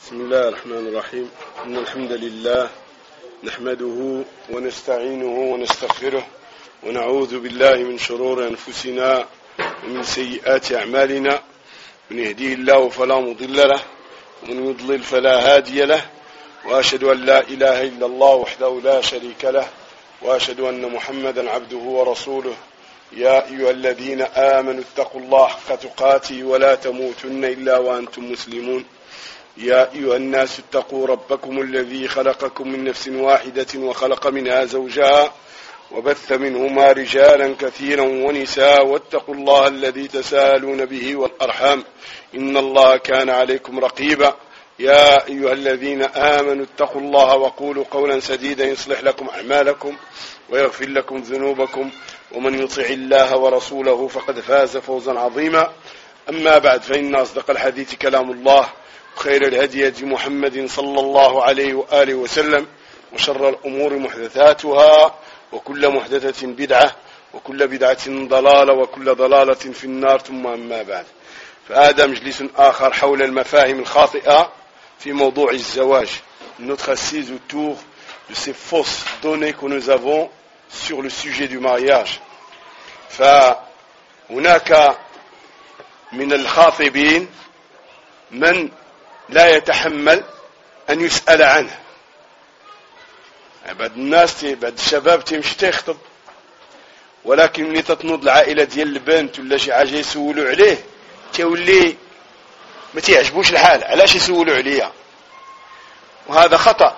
بسم الله الرحمن الرحيم. إن الحمد لله نحمده ونستعينه ونستغفره ونعوذ بالله من شرور أنفسنا ومن سيئات أعمالنا. من يهديه الله فلا مضل له ومن يضلل فلا هادي له، وأشهد أن لا إله إلا الله وحده لا شريك له، وأشهد أن محمدا عبده ورسوله. يا أيها الذين آمنوا اتقوا الله حق تقاته ولا تموتن إلا وأنتم مسلمون. يا أيها الناس اتقوا ربكم الذي خلقكم من نفس واحدة وخلق منها زوجها وبث منهما رجالا كثيرا ونساء، واتقوا الله الذي تساءلون به والأرحام إن الله كان عليكم رقيبا. يا أيها الذين آمنوا اتقوا الله وقولوا قولا سديدا يصلح لكم أعمالكم ويغفر لكم ذنوبكم، ومن يطع الله ورسوله فقد فاز فوزا عظيما. أما بعد، فإن أصدق الحديث كلام الله، خير الهدي هدي محمد صلى الله عليه وآله وسلم، وشر الأمور محدثاتها، وكل محدثة بدعة، وكل بدعة ضلالة، وكل ضلالة في النار. ثم أما بعد، فهذا مجلس آخر حول المفاهيم الخاطئة في موضوع الزواج. Notre assise autour de ces fausses données que nous avons sur le sujet du mariage. فهناك من الخاطبين من لا يتحمل أن يسأل عنه. بعض الناس، بعض الشباب تمشي تخطب، ولكن ملي تتنوض العائلة ديال البنت ولا شي حاجة يسولوا عليه تولي ما تعجبوش الحال، علاش يسولوا عليا؟ وهذا خطأ.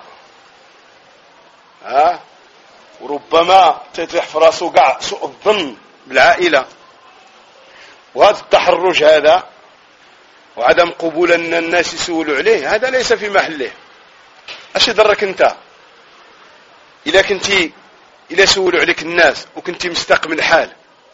وربما تطيح في راسو كاع سوء الظن بالعائلة. وهذا التحرج هذا وعدم قبول أن الناس يسولوا عليه، هذا ليس في محله. اش يضرك انت إلا سولوا عليك الناس وكنتي مستقم الحال،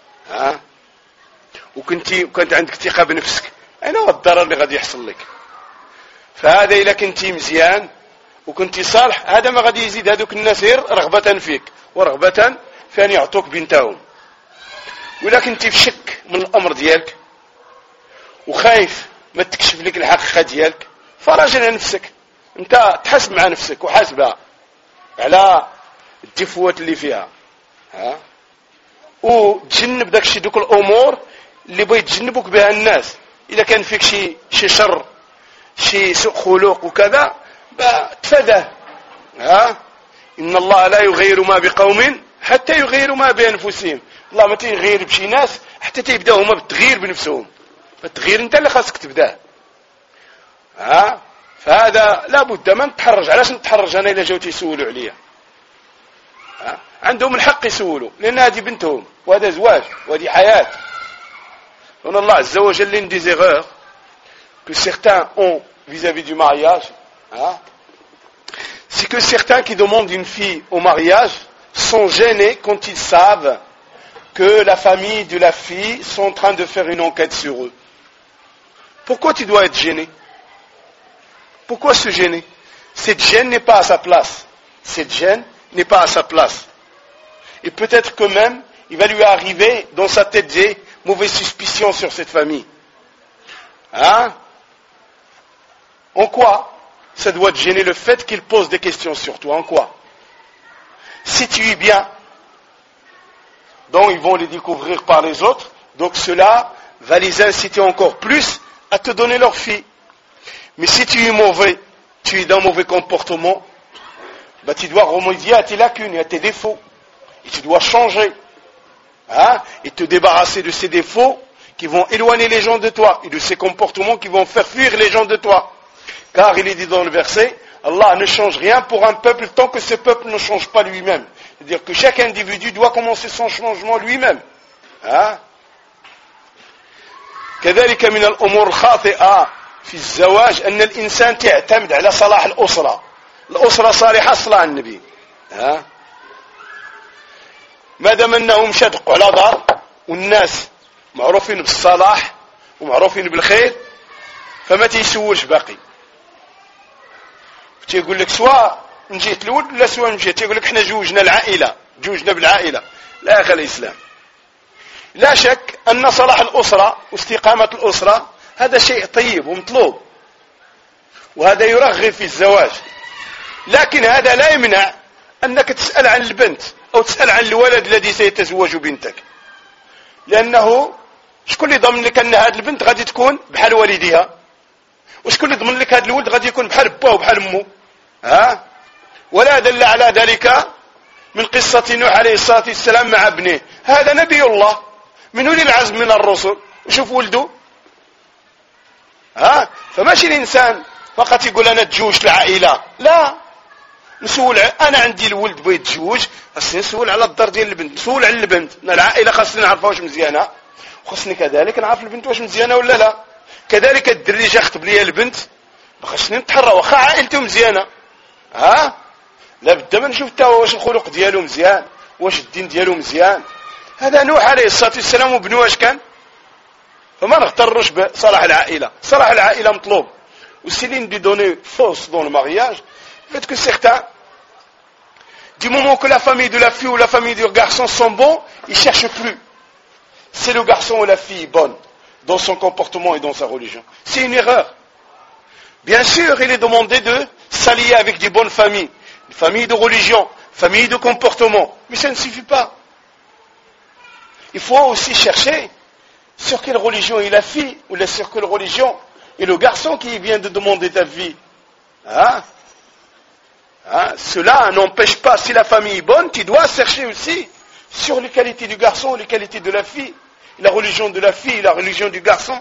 وكانت عندك ثقة بنفسك، أين هو الضرر اللي غادي يحصل لك؟ فهذا إلا كنتي مزيان وكنتي صالح، هذا ما غادي يزيد هذوك الناس غير رغبة فيك ورغبة في أن يعطوك بنتهم. وإلا كنتي في شك من الأمر ديالك وخايف ما تكشف لك الحقيقة ديالك، فراجع نفسك، انت تحاسب مع نفسك وحاسبها على الدفوات اللي فيها، وتجنب داكشي، دوك الامور اللي بغيت تجنبوك بها الناس. اذا كان فيك شي شر، شي سوء خلق وكذا، تفاداه. ان الله لا يغير ما بقوم حتى يغيروا ما بانفسهم. الله ما تيغير بشي ناس حتى تيبداو هما بالتغيير بنفسهم. فالتغيير انت اللي خاصك تبداه. فهذا لابد ما نتحرج. علاش نتحرج انا الا جاو تيسولوا عليا؟ عندهم الحق يسولوا، لان هذه بنتهم وهذا زواج وهذه حياه. هنا الله عز وجل l'une des erreurs que certains ont vis-à-vis du mariage, c'est que certains qui demandent une fille au mariage sont gênés quand ils savent que la famille de la fille sont en train de faire une enquête sur eux. Pourquoi tu dois être gêné? Pourquoi se gêner? Cette gêne n'est pas à sa place. Cette gêne n'est pas à sa place. Et peut-être que même, il va lui arriver dans sa tête des mauvaises suspicions sur cette famille. En quoi ça doit te gêner le fait qu'il pose des questions sur toi? En quoi? Si tu es bien, donc ils vont les découvrir par les autres, donc cela va les inciter encore plus à te donner leur fille. Mais si tu es mauvais, tu es d'un mauvais comportement, tu dois remédier à tes lacunes et à tes défauts. Et tu dois changer. Et te débarrasser de ces défauts qui vont éloigner les gens de toi et de ces comportements qui vont faire fuir les gens de toi. Car il est dit dans le verset, Allah ne change rien pour un peuple tant que ce peuple ne change pas lui-même. C'est-à-dire que chaque individu doit commencer son changement lui-même. كذلك من الأمور الخاطئة في الزواج أن الإنسان تعتمد على صلاح الأسرة. الأسرة صالحة صلاح النبي. ما دام أنهم شدقوا على دار والناس معروفين بالصلاح ومعروفين بالخير، فما تيسولش باقي. تيقول لك سواء من جهة الولد ولا سواء من جهة، تيقول لك احنا جوجنا العائلة، جوجنا بالعائلة. لا يا أخي الإسلام، لا شك أن صلاح الأسرة واستقامة الأسرة هذا شيء طيب ومطلوب، وهذا يرغب في الزواج. لكن هذا لا يمنع أنك تسأل عن البنت أو تسأل عن الولد الذي سيتزوج بنتك، لأنه شكون اللي ضمن لك أن هذه البنت غادي تكون بحال والديها، وشكون اللي ضمن لك هذا الولد غادي يكون بحال باه وبحال امه؟ ولا دل على ذلك من قصة نوح عليه الصلاة والسلام مع ابنه. هذا نبي الله من أولي العزم من الرسل، وشوف ولده. فماشي الإنسان فقط يقول أنا تزوج العائلة، لا، نسول. أنا عندي الولد بغى يتزوج، خاصني نسول على الدار ديال البنت، نسول على البنت. العائلة خاصني نعرفها واش مزيانة، وخاصني كذلك نعرف البنت واش مزيانة ولا لا. كذلك الدري جا خطب لي البنت، خاصني نتحرى واخا عائلته مزيانة، لا بد ما نشوف تا واش الخلق ديالو مزيان، واش الدين ديالو مزيان. هذا نوح عليه الصلاة والسلام وابنه واش كان. فما نغترش بصلاح العائلة. صلاح العائلة مطلوب. وسيلين دي donner fausse dans le mariage, fait que certains, du moment que la famille de la fille ou la famille du garçon sont bons, ils cherchent plus. C'est le garçon ou la fille bonne dans son comportement et dans sa religion. C'est une erreur. Bien sûr, il est demandé de s'allier avec des bonnes familles, des familles de religion, familles de comportement, mais ça ne suffit pas. Il faut aussi chercher sur quelle religion est la fille ou sur quelle religion est le garçon qui vient de demander ta vie. Cela n'empêche pas, si la famille est bonne, tu dois chercher aussi sur les qualités du garçon, les qualités de la fille, la religion de la fille, la religion du garçon.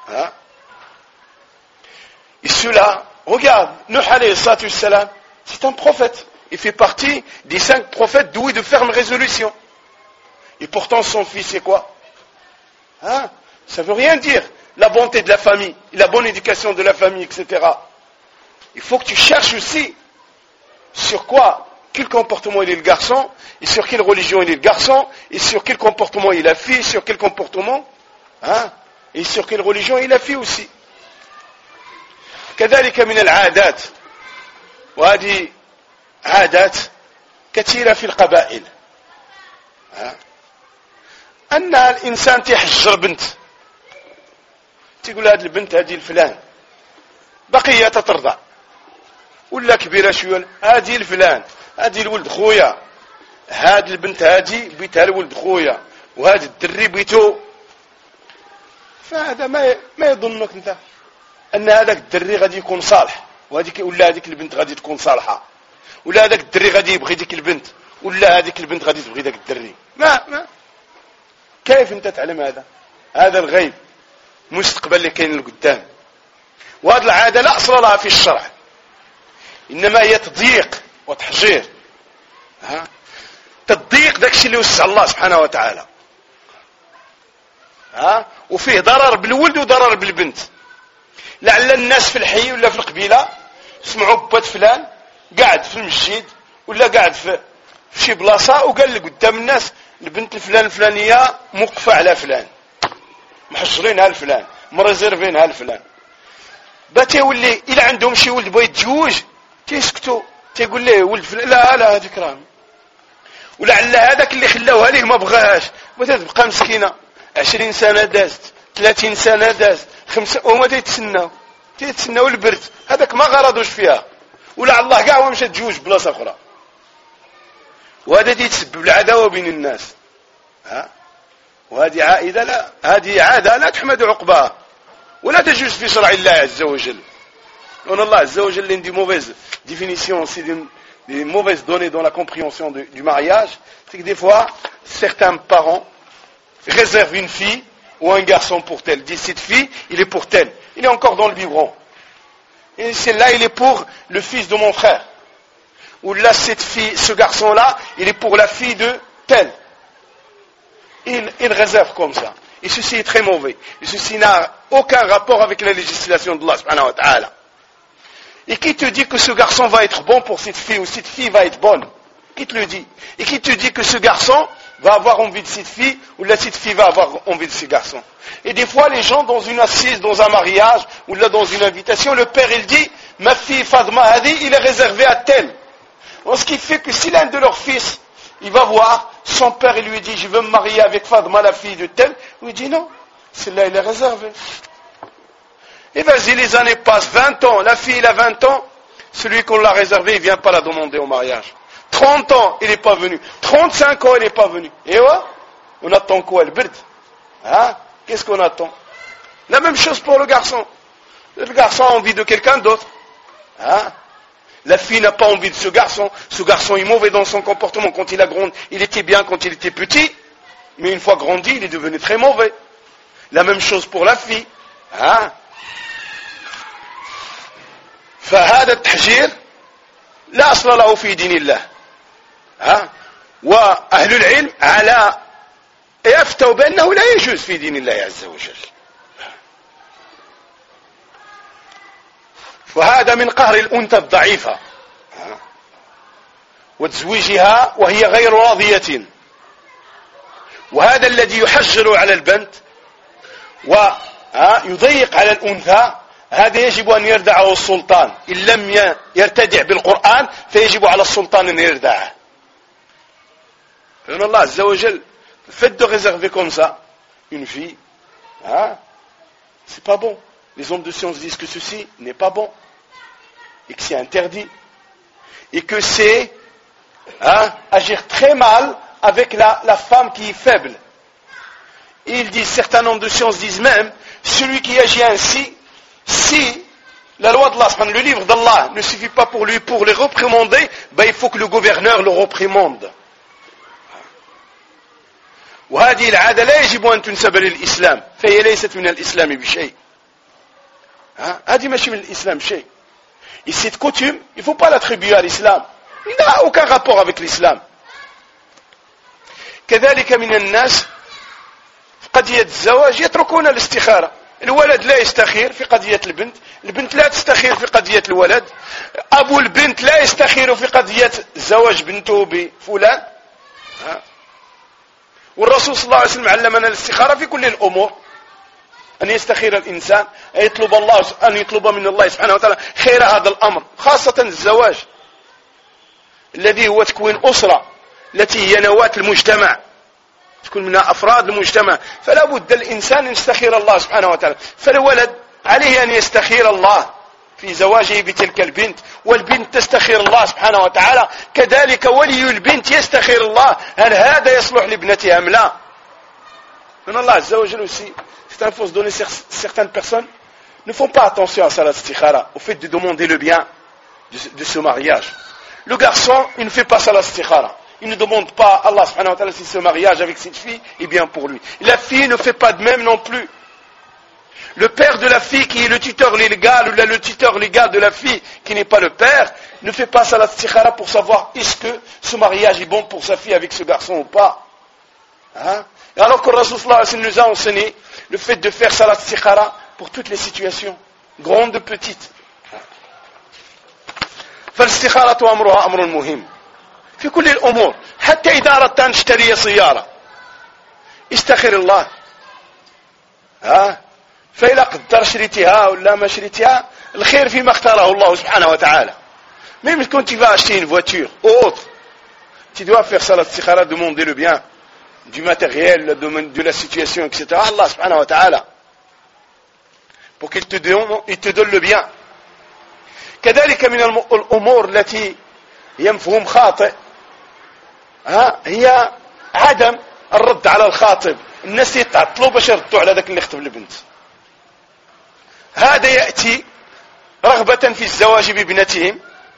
Et cela, regarde, Nuh alayhi salatu wassalam, c'est un prophète. Il fait partie des 5 prophètes doués de ferme résolution. Et pourtant son fils c'est quoi? Ça veut rien dire. La bonté de la famille, la bonne éducation de la famille, etc. Il faut que tu cherches aussi sur quoi, quel comportement il est le garçon, et sur quelle religion il est le garçon, et sur quel comportement il est la fille, sur quel comportement, et sur quelle religion il est la fille aussi. كذلك من العادات، وهذه عادات كثيرة في القبائل، أن الإنسان تحجر بنت، تقول هذه البنت هذه الفلان بقية تترضع، ولا كبيرة شوية هذه الفلان، هذه الولد خويا، هذه البنت هذه بيتها الولد خويا، وهذا الدري بيتو. فهذا ما يظنك انت ان هذاك الدري غادي يكون صالح، وهذيك ولا هذيك البنت غادي تكون صالحة، ولا هذاك الدري غادي يبغي ديك البنت، ولا هذيك البنت غادي تبغي ذاك الدري. ما كيف انت تعلم هذا؟ هذا الغيب مستقبل اللي كاين لقدام. وهذه العادة لا أصل لها في الشرع، إنما هي تضييق وتحجير. تضييق داك الشيء اللي وسع الله سبحانه وتعالى. وفيه ضرر بالولد وضرر بالبنت. لعل الناس في الحي ولا في القبيلة سمعوا بوات فلان قاعد في المسجد ولا قاعد في شي بلاصة وقال لك قدام الناس البنت الفلان الفلانية موقفة على فلان، محجرينها لفلان، مرزرفينها لفلان. بات يولي إلا عندهم شي ولد بغا يتزوج تيسكتوا، تيقول ليه ولد فلان لا هذيك راه، ولعل هذاك اللي خلاوها ليه ما بغاهاش، وتبقى مسكينة 20 سنة دازت، 30 سنة دازت، 5 وما تيتسناو البرد، هذاك ما غرضوش فيها، ولعل الله كاع مشى تزوج بلاصة أخرى، وهذا يتسبب العداوة بين الناس. وهذه عائدة لا، هذه عادة لا تحمد عقباها ولا تجوز في شرع الله عز وجل. لأن الله عز وجل une des mauvaises définitions, c'est des mauvaises données dans la compréhension du mariage, c'est que des fois certains parents réservent une fille ou un garçon pour tel, disent cette fille il est pour tel, il est encore dans le biberon, et celle-là il est pour le fils de mon frère, ou là cette fille, ce garçon là il est pour la fille de tel. Il réserve comme ça, et ceci est très mauvais, et ceci n'a aucun rapport avec la législation de Allah subhanahu wa ta'ala. Et qui te dit que ce garçon va être bon pour cette fille, ou cette fille va être bonne? Qui te le dit? Et qui te dit que ce garçon va avoir envie de cette fille, ou là cette fille va avoir envie de ce garçon? Et des fois les gens dans une assise, dans un mariage, ou là dans une invitation, le père il dit ma fille Fadma Hadi il est réservé à tel. Ce qui fait que si l'un de leurs fils il va voir son père, il lui dit je veux me marier avec Fadma la fille de tel, il lui dit non, celle-là elle est réservée. Et vas-y, les années passent, 20 ans, la fille, elle a 20 ans, celui qu'on l'a réservé, il ne vient pas la demander au mariage. 30 ans, il n'est pas venu. 35 ans, il n'est pas venu. Et ouais, on attend quoi, le bird? Hein? Qu'est-ce qu'on attend? La même chose pour le garçon. Le garçon a envie de quelqu'un d'autre. Hein? La fille n'a pas envie de ce garçon. Ce garçon est mauvais dans son comportement. Quand il a grandi, il était bien quand il était petit. Mais une fois grandi, il est devenu très mauvais. La même chose pour la fille. Hein? فهذا التحجير لا أصل له في دين الله. وأهل العلم على يفتوا بأنه لا يجوز في دين الله عز وجل. فهذا من قهر الأنثى الضعيفة وتزويجها وهي غير راضية. وهذا الذي يحجر على البنت ويضيق على الأنثى، هذا يجب أن يردعه السلطان. إن لم يرتدع بالقرآن فيجب على السلطان أن يردعه. فإن الله عز وجل le fait de réserver comme ça une fille, c'est pas bon. Les hommes de science disent que ceci n'est pas bon et que c'est interdit et que c'est agir très mal avec la femme qui est faible. Et ils disent, certains hommes de science disent même, celui qui agit ainsi, si la loi d'Allah, le livre d'Allah ne suffit pas pour lui pour les réprimander, il faut que le gouverneur le réprimande. وهذه العادة لا يجب أن تنسب للإسلام، فهي ليست من الإسلام بشيء. هذه ماشي من الإسلام شيء. Et cette coutume, il ne faut pas l'attribuer à l'islam. Il n'a aucun rapport avec l'islam. كذلك من الناس في قضية الزواج يتركون الاستخارة. الولد لا يستخير في قضية البنت، البنت لا تستخير في قضية الولد، أبو البنت لا يستخير في قضية زواج بنته بفلان. والرسول صلى الله عليه وسلم علمنا الاستخارة في كل الأمور، أن يستخير الإنسان، أن يطلب من الله سبحانه وتعالى خير هذا الأمر، خاصة الزواج الذي هو تكوين أسرة التي هي نواة المجتمع، تكون منها أفراد المجتمع، فلا بد الإنسان أن يستخير الله سبحانه وتعالى. فالولد عليه أن يستخير الله في زواجه بتلك البنت، والبنت تستخير الله سبحانه وتعالى، كذلك ولي البنت يستخير الله هل هذا يصلح لابنتها أم لا. من الله عز وجل aussi, c'est un fausse donner certaines personnes ne font pas attention à ça, la istikhara, au fait de demander le bien de ce mariage. Le garçon, il ne fait pas ça, la istikhara. Il ne demande pas à Allah subhanahu wa ta'ala si ce mariage avec cette fille est bien pour lui. La fille ne fait pas de même non plus. Le père de la fille qui est le tuteur légal ou le tuteur légal de la fille qui n'est pas le père ne fait pas ça, la istikhara, pour savoir est-ce que ce mariage est bon pour sa fille avec ce garçon ou pas. Alors que le Rasul sallallahu alayhi wa sallam nous a enseigné le fait de faire ça, la istikhara, pour toutes les situations, grandes et petites. فالاستخارة أمرها أمر مهم في كل الأمور، حتى إذا أردت أن تشتري سيارة استخر الله. فإذا قدر شريتها ولا ما شريتها، الخير فيما اختاره الله سبحانه وتعالى. Même quand tu vas acheter une voiture ou autre, tu dois faire ça, la istikhara, demander le bien du matériel, de la situation, etc. Allah subhanahu wa ta'ala, pour qu'il te donne le bien. كذلك من الأمور التي هي مفهوم خاطئ هي عدم الرد على الخاطب. الناس يتعطلوا باش يردوا على ذاك اللي خطب البنت. هذا يأتي رغبة في الزواج بابنتهم،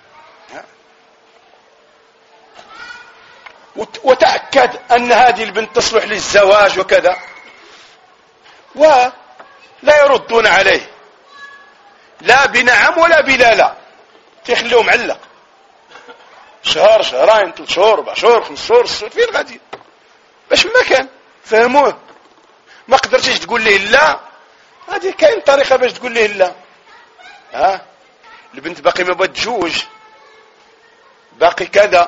وتأكد أن هذه البنت تصلح للزواج وكذا، ولا يردون عليه لا بنعم ولا بلا لا، تخلوه معلق شهر شهرين 3 شهور 4 شهور 5 شهور 6 شهور، فين غادي باش ما كان فهموه. ما قدرتيش تقول له لا، هذه كاين طريقه باش تقول له لا. البنت باقي ما بغات تزوج، باقي كذا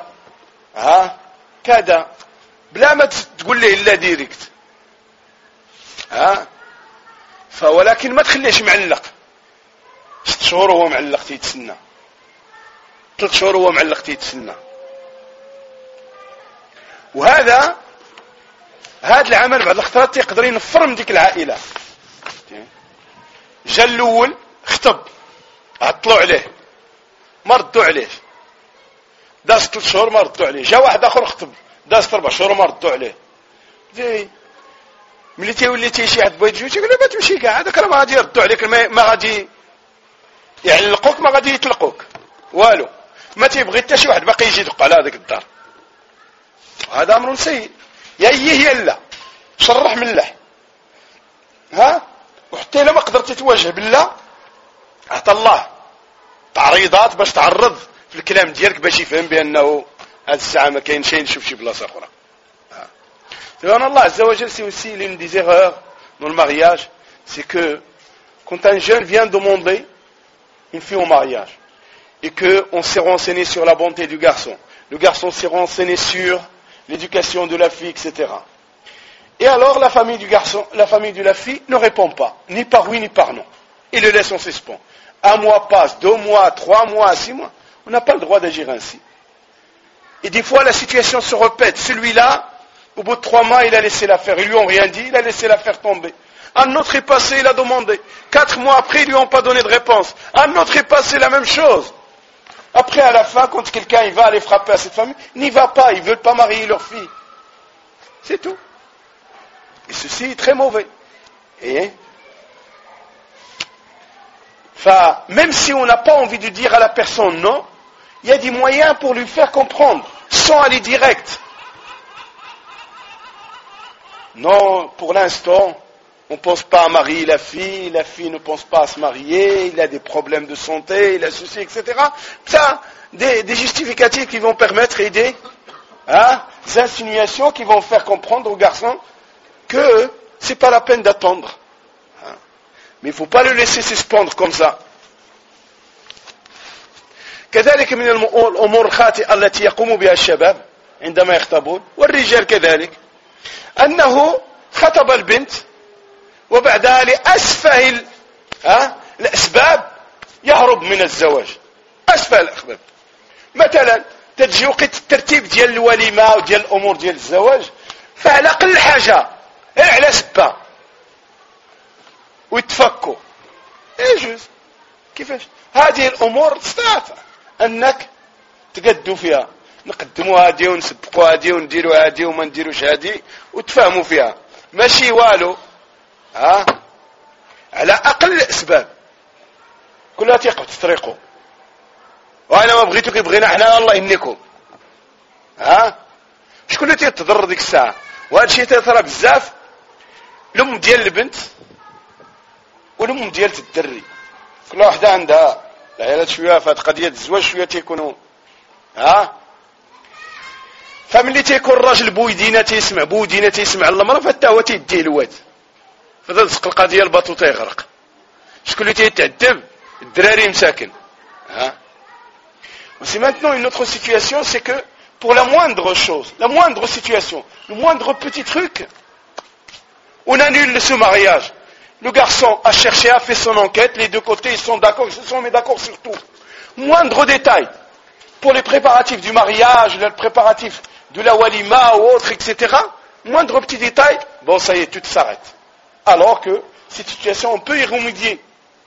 كذا، بلا ما تقول له لا ديريكت. ولكن ما تخليش معلق 6 شهور وهو معلق تيتسنى، 3 شهور وهو معلق تيتسنى. وهذا العمل بعض الخطرات يقدر ينفر من ديك العائله. جا الاول خطب عطلوا عليه ما ردوا عليه داز 3 شهور ما ردوا عليه جا واحد اخر خطب داز 4 شهور ما ردوا عليه ملي تيولي شي واحد بغا يتزوج يقول له ما تمشي كاع هذاك راه ما غادي يردوا عليك ما غادي يعلقوك ما غادي يطلقوك والو ما تيبغي حتى شي واحد باقي يجي يدق على هذيك الدار هذا امر سيء يا يا لا شرح من الله وحتى الا ما قدرتي تواجه بالله عطى الله تعريضات باش تعرض في الكلام ديالك باش يفهم بانه هذه الساعه ما كاين شيء نشوف شي بلاصه اخرى سبحان الله عز وجل. C'est aussi l'une des erreurs dans le mariage, c'est que quand un jeune vient demander une fille au mariage et que on s'est renseigné sur la bonté du garçon, le garçon s'est renseigné sur l'éducation de la fille, etc. Et alors la famille du garçon, la famille de la fille ne répond pas, ni par oui ni par non. Il le laisse en suspens. 1 mois passe, 2 mois, 3 mois, 6 mois. On n'a pas le droit d'agir ainsi. Et des fois la situation se répète. Celui-là, au bout de 3 mois, il a laissé l'affaire. Ils lui ont rien dit, il a laissé l'affaire tomber. Un autre est passé, il a demandé. 4 mois après, ils lui ont pas donné de réponse. Un autre est passé, la même chose. Après, à la fin, quand quelqu'un il va aller frapper à cette famille, n'y va pas, ils ne veulent pas marier leur fille. C'est tout. Et ceci est très mauvais. Et enfin, même si on n'a pas envie de dire à la personne non, il y a des moyens pour lui faire comprendre, sans aller direct. Non, pour l'instant, on ne pense pas à marier la fille ne pense pas à se marier, il a des problèmes de santé, il a ceci, etc. Ça, des justificatifs qui vont permettre et des insinuations qui vont faire comprendre aux garçons que c'est pas la peine d'attendre. Mais il ne faut pas le laisser suspendre comme ça. كذلك من الأمور الخاطئة التي يقوم بها الشباب عندما يخطبون والرجال كذلك أنه خطب البنت وبعدها لأسفه الأسباب يهرب من الزواج. أسفه الأسباب مثلا تجي وقت الترتيب ديال الوليمة وديال الأمور ديال الزواج فعلى أقل حاجة على سبة ويتفكوا يجوز. كيفاش هذه الأمور تستطيع أنك تقدوا فيها نقدموا هذه ونسبقوا هذه ونديروا هذه وما نديروش هذه وتفهموا فيها ماشي والو على أقل الأسباب كلها تيقف تطريقوا وأنا ما بغيتو كيبغينا حنا الله يهنيكم شكون اللي تيتضرر ديك الساعة وهذا الشيء تيطرى بزاف الأم ديال البنت والأم ديال الدري كل واحدة عندها العيالات شوية في هذه قضية الزواج شوية تيكونوا فملي تيكون الراجل بويدينا تيسمع المرأة فحتى هو تيديه الواد فتلصق القضية الباطو تيغرق. شكون اللي تيتعذب الدراري مساكن C'est maintenant une autre situation, c'est que pour la moindre chose, la moindre situation, le moindre petit truc, on annule ce mariage. Le garçon a cherché, a fait son enquête, les deux côtés ils sont d'accord, ils se sont mis d'accord sur tout. Moindre détail, pour les préparatifs du mariage, les préparatifs de la walima ou autre, etc. Moindre petit détail, bon ça y est, tout s'arrête. Alors que cette situation, on peut y remédier.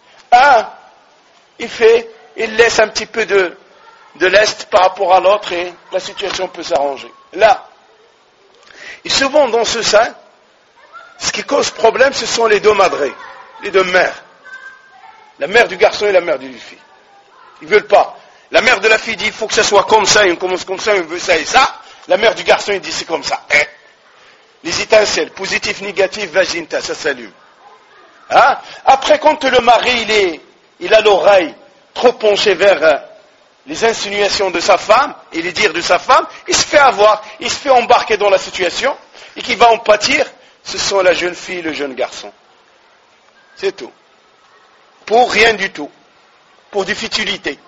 Il laisse un petit peu de l'est par rapport à l'autre et la situation peut s'arranger. Là, et souvent dans ce sein, ce qui cause problème, ce sont les deux madrés, les deux mères. La mère du garçon et la mère du fille. Ils ne veulent pas. La mère de la fille dit, il faut que ça soit comme ça, on commence comme ça, on veut ça et ça. La mère du garçon, il dit, c'est comme ça. Les étincelles, positif, négatif, vaginta, ça s'allume. Après, quand le mari, il a l'oreille trop penchée vers les insinuations de sa femme et les dires de sa femme, il se fait avoir, il se fait embarquer dans la situation et qui va en pâtir, ce sont la jeune fille et le jeune garçon. C'est tout. Pour rien du tout. Pour des futilités.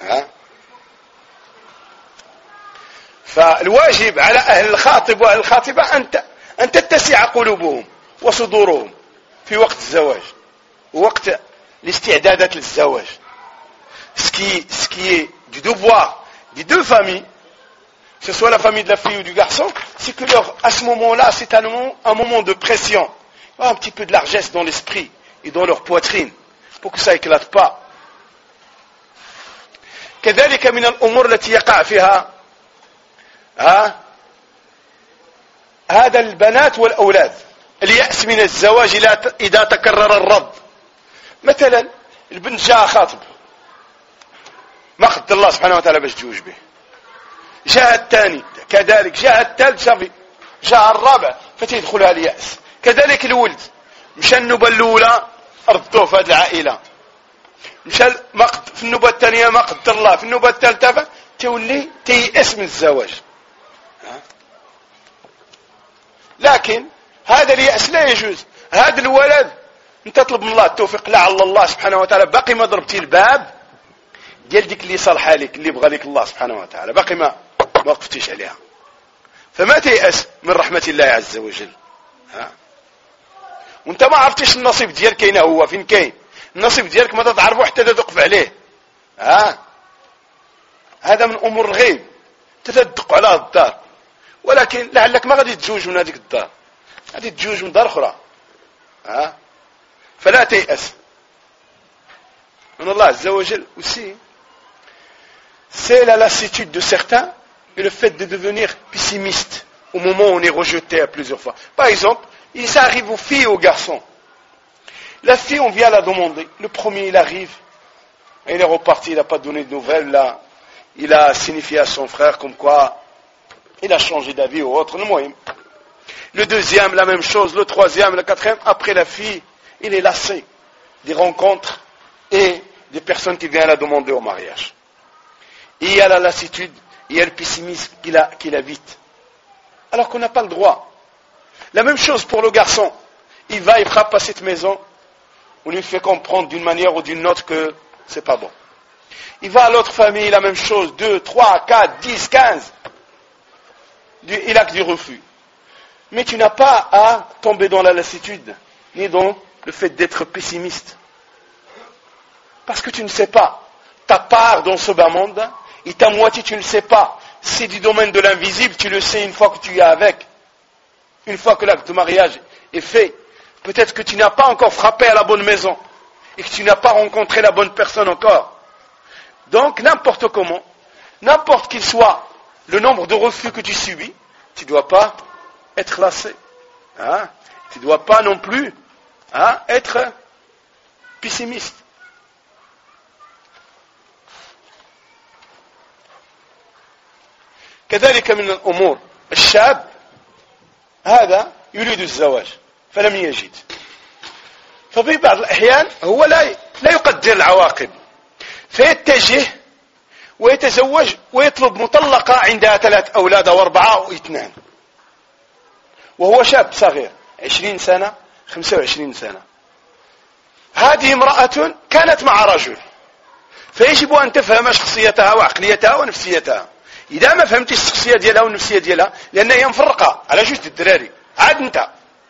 فالواجب على أهل الخاطب وأهل الخاطبة أن تتسع قلوبهم وصدورهم في وقت الزواج ووقت الاستعدادات للزواج. Ce qui est du devoir des deux familles, que ce soit la famille de la fille ou du garçon, c'est que à ce moment-là, c'est un moment de pression, un petit peu de largesse dans l'esprit et dans leur poitrine. pour que ça éclate pas. كذلك من الأمور التي يقع فيها هذا البنات والأولاد اليأس من الزواج إذا تكرر الرفض. مثلا البنت جاء خاطب ما قدر الله سبحانه وتعالى باش تزوج به، جاء الثاني كذلك، جاء الثالث صافي، جاء الرابع فتيدخلها اليأس. كذلك الولد مشى النوبة الأولى ردوه في هذه العائلة، مشى في النوبة الثانية ما قدر الله، في النوبة الثالثة تولي تيأس من الزواج. لكن هذا اليأس لا يجوز. هذا الولد انت تطلب من الله التوفيق، لعل الله سبحانه وتعالى باقي ما ضربتي الباب ديال ديك اللي صالحه لك، اللي بغى لك الله سبحانه وتعالى، باقي ما وقفتيش عليها. فما تيأس من رحمة الله عز وجل. وانت ما عرفتيش النصيب ديالك كاين هو فين كاين، النصيب ديالك ما تعرفه حتى تدق عليه. هذا من امور الغيب، تتدق على الدار، ولكن لعلك ما غادي تزوج من هذيك الدار، غادي تزوج من دار اخرى. فلا تيأس من الله عز وجل. Aussi, c'est la lassitude de certains et le fait de devenir pessimiste au moment où on est rejeté à plusieurs fois. Par exemple, ça arrive aux filles et aux garçons. La fille, on vient la demander. Le premier, il arrive, il est reparti, il n'a pas donné de nouvelles. Là, il a signifié à son frère comme quoi il a changé d'avis ou autre. Le deuxième, la même chose. Le troisième, le quatrième. Après la fille, il est lassé des rencontres et des personnes qui viennent la demander au mariage. Et il y a la lassitude, il y a le pessimisme qui l'évite. Alors qu'on n'a pas le droit. La même chose pour le garçon. Il va, il frappe à cette maison, on lui fait comprendre d'une manière ou d'une autre que c'est pas bon. Il va à l'autre famille, la même chose, 2, 3, 4, 10, 15. Il a que du refus. Mais tu n'as pas à tomber dans la lassitude, ni dans le fait d'être pessimiste. Parce que tu ne sais pas. Ta part dans ce bas monde, et ta moitié tu ne sais pas. C'est du domaine de l'invisible, tu le sais une fois que tu y es avec. Une fois que l'acte de mariage est fait. Peut-être que tu n'as pas encore frappé à la bonne maison. Et que tu n'as pas rencontré la bonne personne encore. Donc, n'importe comment, n'importe qu'il soit le nombre de refus que tu subis, tu ne dois pas être lassé. Tu ne dois pas non plus être pessimiste. كذلك من الأمور الشاب هذا يريد الزواج فلم يجد، ففي بعض الأحيان هو لا يقدر العواقب فيتجه ويتزوج ويطلب مطلقة عندها 3 أولاد أو 4 أو 2 وهو شاب صغير 20 سنة 25 سنة. هذه امرأة كانت مع رجل، فيجب أن تفهم شخصيتها وعقليتها ونفسيتها. إذا ما فهمتش الشخصية ديالها والنفسية ديالها، لأن هي مفرقة على جوج الدراري عاد انت،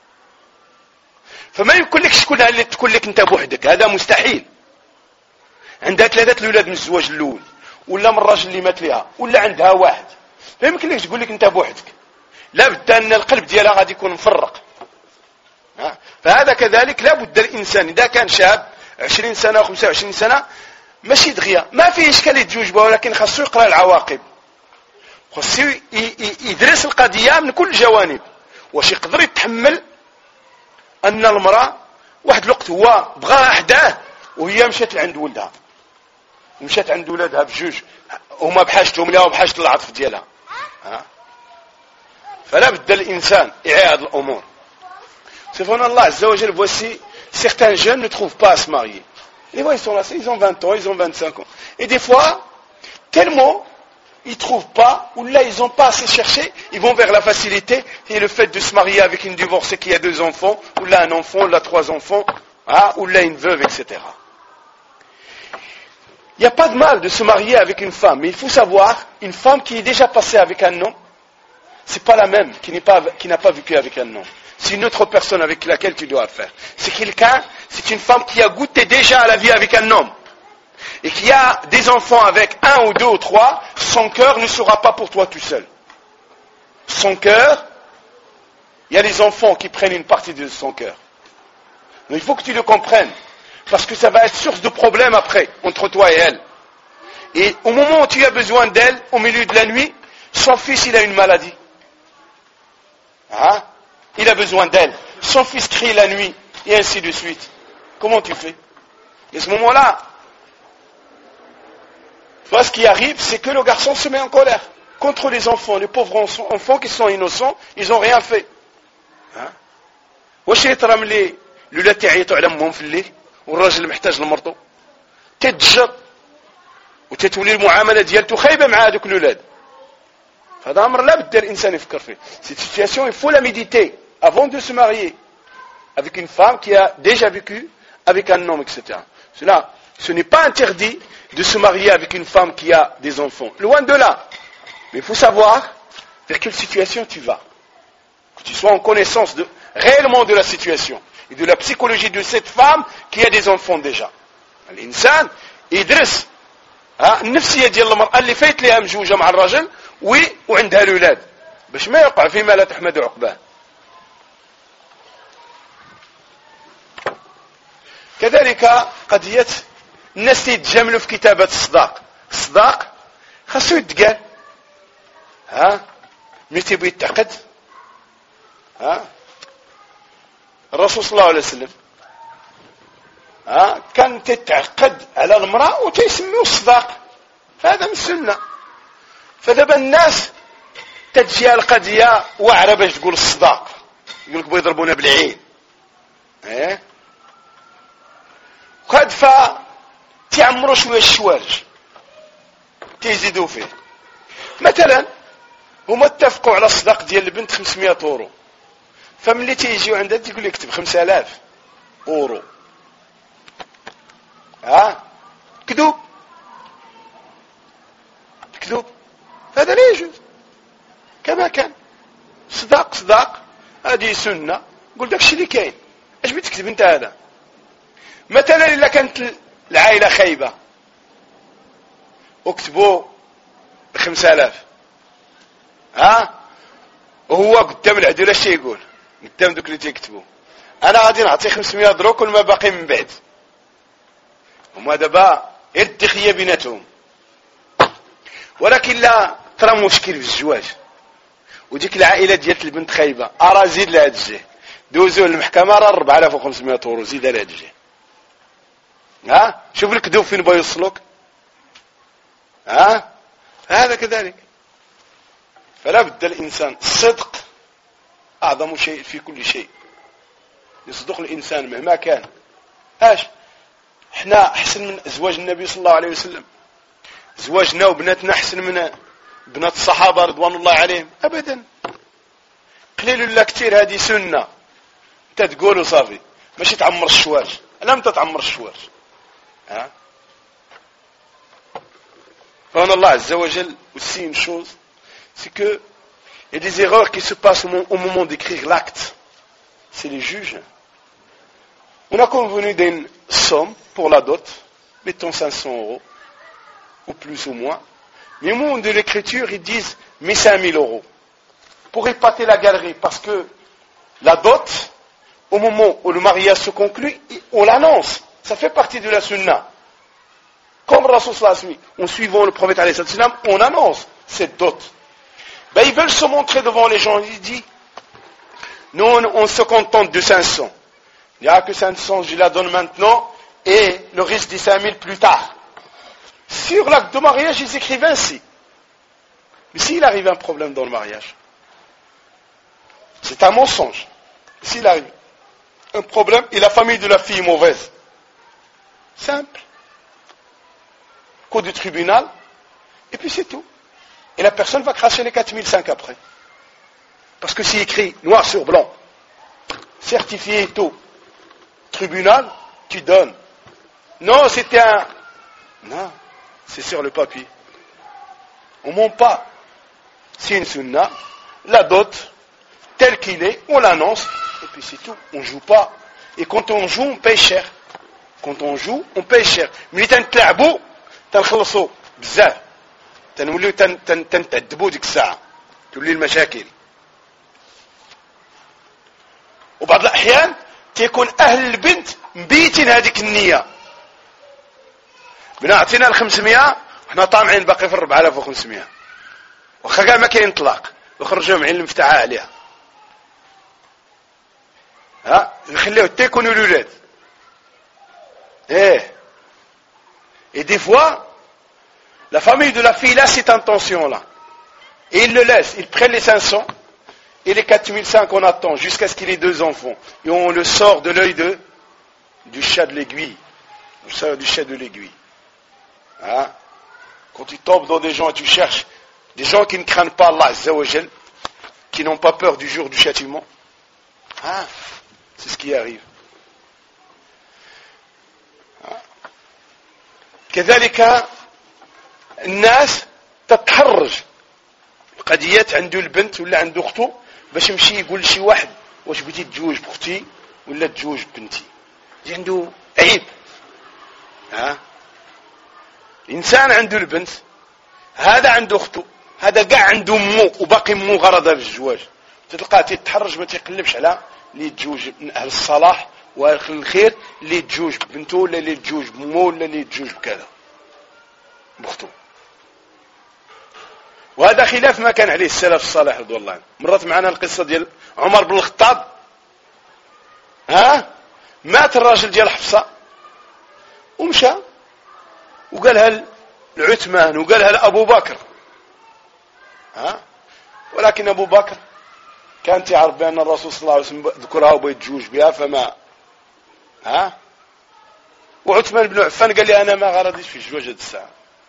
فما يمكن لك شكون اللي تكون لك انت بوحدك، هذا مستحيل. عندها 3 الأولاد من الزواج الأول، ولا من الراجل اللي مات لها، ولا عندها واحد، ما يمكن لك تقول لك انت بوحدك، لا بد أن القلب ديالها غادي يكون مفرق. فهذا كذلك لا بد الإنسان إذا كان شاب 20 سنة و 25 سنة ماشي دغيا ما فيه إشكال يتزوج بها، ولكن خاصو يقرأ العواقب، خاصو يدرس القضية من كل الجوانب، واش يقدر يتحمل أن المرأة واحد الوقت هو بغاها حداه وهي مشات لعند ولدها ومشات عند ولادها بجوج هما بحاجتهم لها وبحاجة العطف ديالها. فلا بد الإنسان يعي هذه الأمور. Selon Allah Azza wa Jal, voici certains jeunes ne trouvent pas à se marier. Les voix ils sont là, ils ont 20 ans, ils ont 25 ans. Et des fois, tellement ils trouvent pas, ou là ils n'ont pas assez cherché, ils vont vers la facilité et le fait de se marier avec une divorcée qui a 2 enfants, ou là un enfant, ou là 3 enfants, ou là une veuve, etc. Il n'y a pas de mal de se marier avec une femme, mais il faut savoir, une femme qui est déjà passée avec un homme, c'est pas la même qui n'a pas vécu avec un homme. C'est une autre personne avec laquelle tu dois faire. C'est une femme qui a goûté déjà à la vie avec un homme. Et qui a des enfants avec 1 ou 2 ou 3, son cœur ne sera pas pour toi tout seul. Son cœur, il y a les enfants qui prennent une partie de son cœur. Donc il faut que tu le comprennes. Parce que ça va être source de problèmes après, entre toi et elle. Et au moment où tu as besoin d'elle, au milieu de la nuit, son fils, il a une maladie. Hein? Il a besoin d'elle. Son fils crie la nuit, et ainsi de suite. Comment tu fais? Et à ce moment-là, ce qui arrive, c'est que le garçon se met en colère contre les enfants, les pauvres enfants qui sont innocents, ils n'ont rien fait. واش يطرى ملي الولاد تعيطوا على امهم في الليل والراجل محتاج لمرته تتجر وتتولي المعامله ديالته خايبه مع هذوك الولاد. هذا امر لا بد الانسان يفكر فيه. Cette situation, il faut la méditer avant de se marier avec une femme qui a déjà vécu avec un homme, etc. Cela, ce n'est pas interdit de se marier avec une femme qui a des enfants. Loin de là. Mais il faut savoir vers quelle situation tu vas. Que tu sois en connaissance réellement de la situation et de la psychologie de cette femme qui a des enfants déjà. الإنسان يدرس النفسية ديال المرأة اللي فايت لها مجوجة مع الرجل وعندها الأولاد باش ما يقع فيما لا تحمد عقباه. كذلك قضية الناس يتجاملوا في كتابة الصداق خاصو يتقال ملي تيبغي يتعقد الرسول صلى الله عليه وسلم كان تتعقد على المرأة وتيسميوه الصداق، فهذا من السنة. فدابا الناس تتجيها القضية واعرة باش تقول الصداق، يقول لك بغا يضربونا بالعين وهاد تيعمروا شوية الشوارج تيزيدوا فيه. مثلا هما اتفقوا على الصداق ديال البنت 500 اورو، فملي تيجيو عندها تيقول لك اكتب 5000 اورو. كذوب هذا لا يجوز كما كان. صداق هذه سنة، قول داكشي اللي كاين، اش بتكتب انت هذا؟ مثلا الا كانت العائلة خايبة اكتبوا 5000 وهو قدام العدو اش يقول قدام دوك اللي تيكتبوا؟ انا غادي نعطي 500 دروك وما باقي من بعد. هما دابا غير الدخيه بيناتهم. ولكن لا ترى مشكل في الزواج وديك العائله ديال البنت خايبه، ارا زيد لهاد الجهه دوزوه للمحكمه راه 4500 اورو زيد لهاد الجهه. شوف الكذوب فين بغا يوصلوك. هذا كذلك. فلا بد الانسان الصدق اعظم شيء في كل شيء. يصدق الانسان مهما كان. احنا احسن من ازواج النبي صلى الله عليه وسلم؟ زواجنا وبناتنا احسن من بنات الصحابه رضوان الله عليهم؟ ابدا. قليل ولا كثير هذه سنه انت تقول صافي، ماشي تعمر الشوارج. لم تتعمر الشوارج. فهنا الله عز وجل aussi une chose, c'est que il y a des erreurs qui se passent au moment d'écrire l'acte. C'est les juges. On a convenu d'une somme pour la dot, mettons 500 euros, ou plus ou moins. Mais au moment de l'écriture, ils disent, mets 5000 euros. Pour épater la galerie, parce que la dot, au moment où le mariage se conclut, on l'annonce. Ça fait partie de la sunna. Comme Rasul sallallahu alayhi wa sallam, en suivant le prophète alayhi wa sallam, on annonce cette dot. Ils veulent se montrer devant les gens. Ils disent, nous on se contente de 500. Il n'y a que 500, je la donne maintenant, et le reste des 5000 plus tard. Sur l'acte de mariage, ils écrivent ainsi. Mais s'il arrive un problème dans le mariage, c'est un mensonge. S'il arrive un problème, et la famille de la fille est mauvaise, simple. Code du tribunal, et puis c'est tout. Et la personne va cracher les 4005 après. Parce que c'est écrit noir sur blanc, certifié et tout. Tribunal, tu donnes. Non, c'était un... Non, c'est sur le papier. On ne ment pas. C'est une sunna. La dot, tel qu'il est, on l'annonce, et puis c'est tout. On ne joue pas. Et quand on joue, on paye cher. Quand on joue, on paye cher. Mais تنتلعبوا تنخلصوا بزاف. تنوليو تنتعذبوا ديك الساعة. تولي المشاكل. وبعض الأحيان تيكون أهل البنت مبيتين هذيك النية. بنا عطينا 500 وحنا طامعين باقي في 4500 واخا كاع ما كاين طلاق وخرجوا معين المفتاحة عليها. نخليو حتى يكونوا الولاد. Et des fois, la famille de la fille là cette intention là. Et ils le laissent, ils prennent les 500 et les 4005 qu'on attend jusqu'à ce qu'il ait 2 enfants. Et on le sort de l'œil du chat de l'aiguille. On le sort du chat de l'aiguille. Quand tu tombes dans des gens et tu cherches des gens qui ne craignent pas Allah Azza wa Jal, qui n'ont pas peur du jour du châtiment, c'est ce qui arrive. كذلك الناس تتحرج قضيات عنده البنت ولا عنده اخته باش يمشي يقول لشي واحد واش بغيتي تتزوج بختي ولا تتزوج ببنتي. عنده عيب. انسان عنده البنت، هذا عنده اخته، هذا كاع عنده امه وباقي امه غرضها في الزواج، تلقاه تيتحرج ما تيقلبش على اللي يتزوج من اهل الصلاح واخر الخير، اللي يتزوج ببنته ولا اللي يتزوج بامه ولا اللي يتزوج بكذا بختو. وهذا خلاف ما كان عليه السلف الصالح رضوان الله عنه. مرت معنا القصه ديال عمر بن الخطاب. مات الراجل ديال حفصه ومشى وقالها لعثمان وقالها لابو بكر. ولكن ابو بكر كان تعرف بان الرسول صلى الله عليه وسلم ذكرها وبغى يتزوج بها فما وعثمان بن عفان قال لي انا ما غرضيش في الزواج هذه الساعه.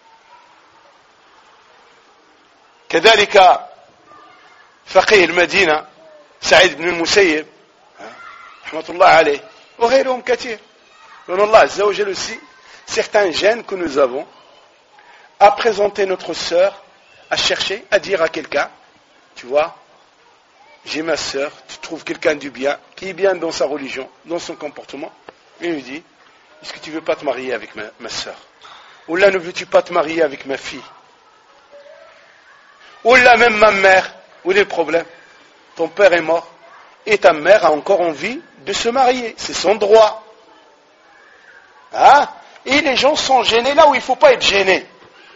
كذلك فقيه المدينه سعيد بن المسيب رحمه الله عليه وغيرهم كثير. لأن الله عز وجل aussi certains gènes que nous avons à présenter notre sœur, à chercher, à dire à quelqu'un, tu vois, j'ai ma sœur, tu trouves quelqu'un du bien, qui est bien dans sa religion, dans son comportement, et il lui dit, est-ce que tu ne veux pas te marier avec ma sœur? Ou là, ne veux-tu pas te marier avec ma fille? Ou là, même ma mère, où est le problème? Ton père est mort, et ta mère a encore envie de se marier, c'est son droit. Et les gens sont gênés là où il ne faut pas être gêné.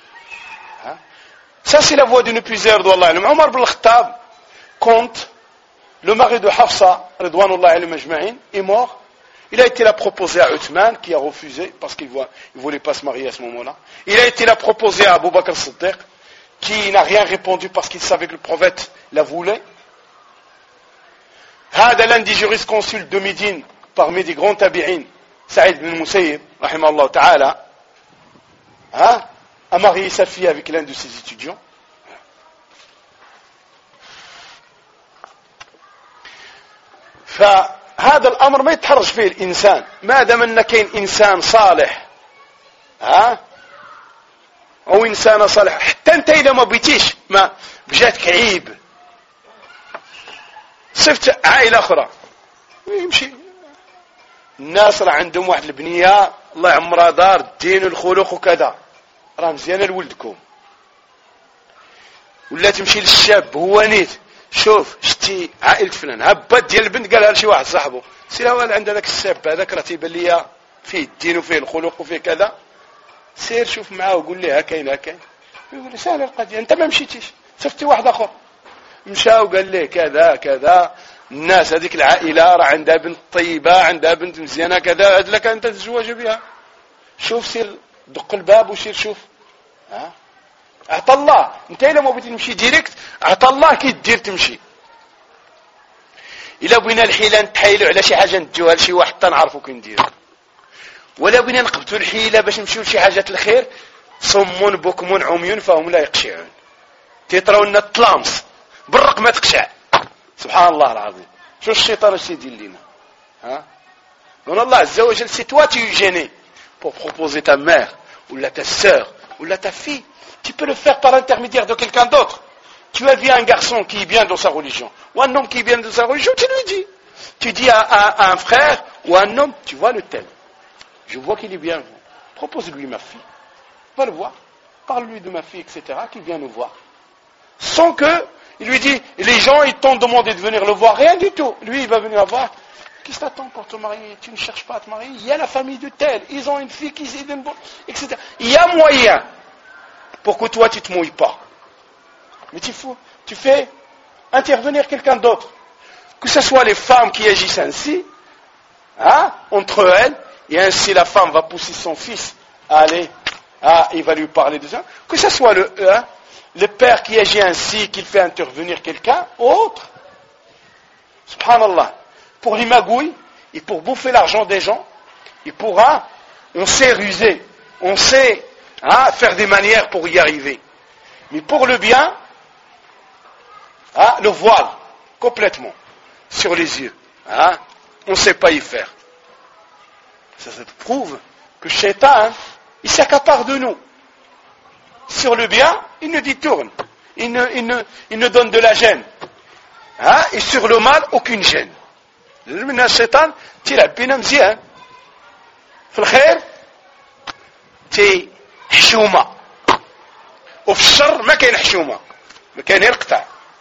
Ça, c'est la voix d'une plusieurs d'Allah. Omar ibn al-Khattab, quand le mari de Hafsa, Ridwanullah alayhi majma'in, est mort, il a été la proposer à Uthman, qui a refusé, parce qu'il ne voulait pas se marier à ce moment-là. Il a été la proposer à Abu Bakr Siddiq, qui n'a rien répondu parce qu'il savait que le prophète la voulait. L'un des jurisconsuls de Médine, parmi des grands tabi'in, Saïd bin Musayyib, rahimahullah ta'ala, a marié sa fille avec l'un de ses étudiants. فهذا الأمر ما يتحرج فيه الإنسان ما دام أن كاين إنسان صالح أو إنسان صالح. حتى أنت إذا ما بيتيش ما بجاتك عيب صفت عائلة أخرى ويمشي الناس راه عندهم واحد البنية الله يعمرها دار الدين والخلق وكذا راه مزيانة لولدكم. ولا تمشي للشاب هو نيت شوف شتي عائلة فلان هبات ديال البنت قالها لشي واحد صاحبه سير هو عند هذاك الشاب هذاك راه تيبان ليا فيه الدين وفيه الخلق وفيه كذا سير شوف معاه وقول ليه ها كاين يقول لي سهله القضيه انت ما مشيتيش صفتي واحد اخر مشى وقال ليه كذا كذا الناس هذيك العائله راه عندها بنت طيبه عندها بنت مزيانه كذا هاد لك انت تتزوج بها شوف سير دق الباب وسير شوف اعطى الله انت الا ما بغيتي تمشي ديريكت اعطى الله كي دير تمشي. الا بغينا الحيله نتحايلوا على شي حاجه نديوها لشي واحد حتى نعرفوا كي نديروا ولا بغينا نقبتوا الحيله باش نمشيو لشي حاجه الخير صم بكم عمي فهم لا يقشعون تيطراو لنا الطلامس بالرق ما تقشع سبحان الله العظيم. شو الشيطان اش يدير لينا دون الله عز وجل سي toi tu es gêné pour proposer ta mère ou ta sœur ou ta fille. Tu peux le faire par l'intermédiaire de quelqu'un d'autre. Tu as vu un garçon qui est bien dans sa religion ou un homme qui est bien dans sa religion, tu lui dis. Tu dis à un frère ou à un homme, tu vois le tel. Je vois qu'il est bien. Propose-lui ma fille. Va le voir. Parle-lui de ma fille, etc. Qu'il vient nous voir. Sans que, il lui dit, les gens, ils t'ont demandé de venir le voir. Rien du tout. Lui, il va venir voir. Qu'est-ce que t'attends pour te marier? Tu ne cherches pas à te marier. Il y a la famille de tel, ils ont une fille qui s'est d'une bonne, etc. Il y a moyen pour que toi tu te mouilles pas. Mais tu fais intervenir quelqu'un d'autre. Que ce soit les femmes qui agissent ainsi, entre elles, et ainsi la femme va pousser son fils à aller, il va lui parler de ça. Que ce soit le père qui agit ainsi, qu'il fait intervenir quelqu'un, autre. Subhanallah. Pour les magouilles, et pour bouffer l'argent des gens, on sait ruser, on sait faire des manières pour y arriver. Mais pour le bien, le voile, complètement, sur les yeux. On ne sait pas y faire. Ça prouve que Shaitan, il s'accapare de nous. Sur le bien, il nous détourne. Il ne donne de la gêne. Et sur le mal, aucune gêne. من الشيطان تلعب بينا مزيان في الخير تي حشومة وفي الشر ما كاين حشومة ما كاين غير قطع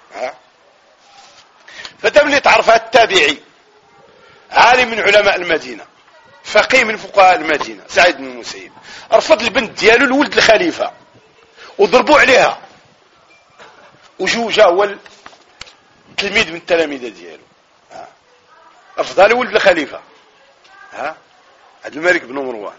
فتملي تعرفها التابعي عالم من علماء المدينة فقيه من فقهاء المدينة سعيد بن المسيب رفض البنت ديالو لولد الخليفة وضربوا عليها وجا هو التلميذ من التلاميذ ديالو رفضها لولد الخليفة عبد الملك بن مروان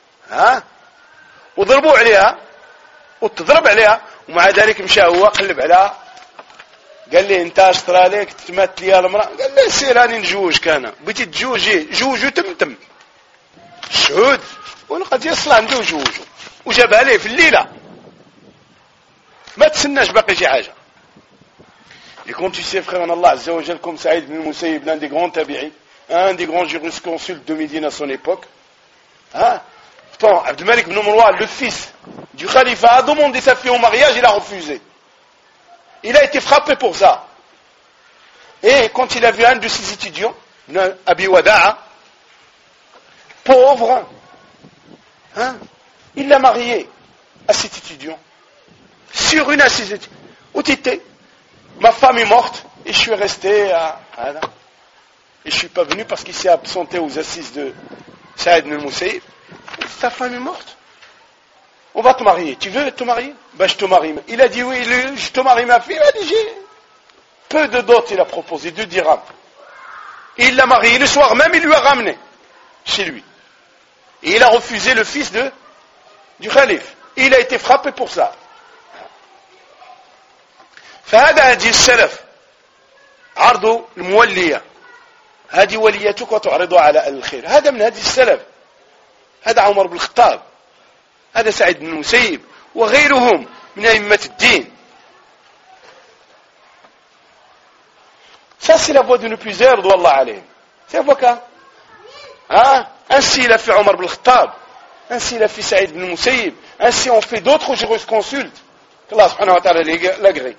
وضربوا عليها وتضرب عليها ومع ذلك مشى هو قلب عليها قال لي انت اشترى لك تمات لي المرأة قال لي سير راني نجوجك انا بغيتي تجوجي جوجو تمتم الشهود ولقد يصل عنده جوجو وجابها ليه في الليلة ما تسناش باقي شي حاجة. Et comme tu sais, frère en Allah, Azza wa Jal, comme Saïd ibn Musayyib, l'un des grands tabi'i, un des grands jurisconsultes de Médine à son époque, pourtant, Abd Malik ibn Marwan, le fils du khalifa, a demandé sa fille au mariage, il a refusé. Il a été frappé pour ça. Et quand il a vu un de ses étudiants, Abi Wada'a, pauvre, il l'a marié à cet étudiant. Sur une à ses étudiants. Où t'étais? Ma femme est morte et je suis resté et je suis pas venu parce qu'il s'est absenté aux assises de Saïd ibn Musayyib. Ta femme est morte. On va te marier. Tu veux te marier? Je te marie. Il a dit oui, je te marie ma fille. Il a dit j'ai peu de dot, il a proposé 2 dirhams. Et il l'a marié. Le soir même, il lui a ramené chez lui. Et il a refusé le fils du calife. Et il a été frappé pour ça. فهذا هدي السلف عرض المولية هذه وليتك وتعرض على الخير هذا من هدي السلف هذا عمر بن الخطاب هذا سعيد بن المسيب وغيرهم من أئمة الدين. Ça c'est la voie de nos plusieurs رضوان الله عليهم. C'est un vocat. Ainsi il a fait Omar ibn al-Khattab, ainsi il a fait Saïd ibn Musayyib, ainsi on fait d'autres jurisconsultes que Allah subhanahu wa ta'ala l'agrée.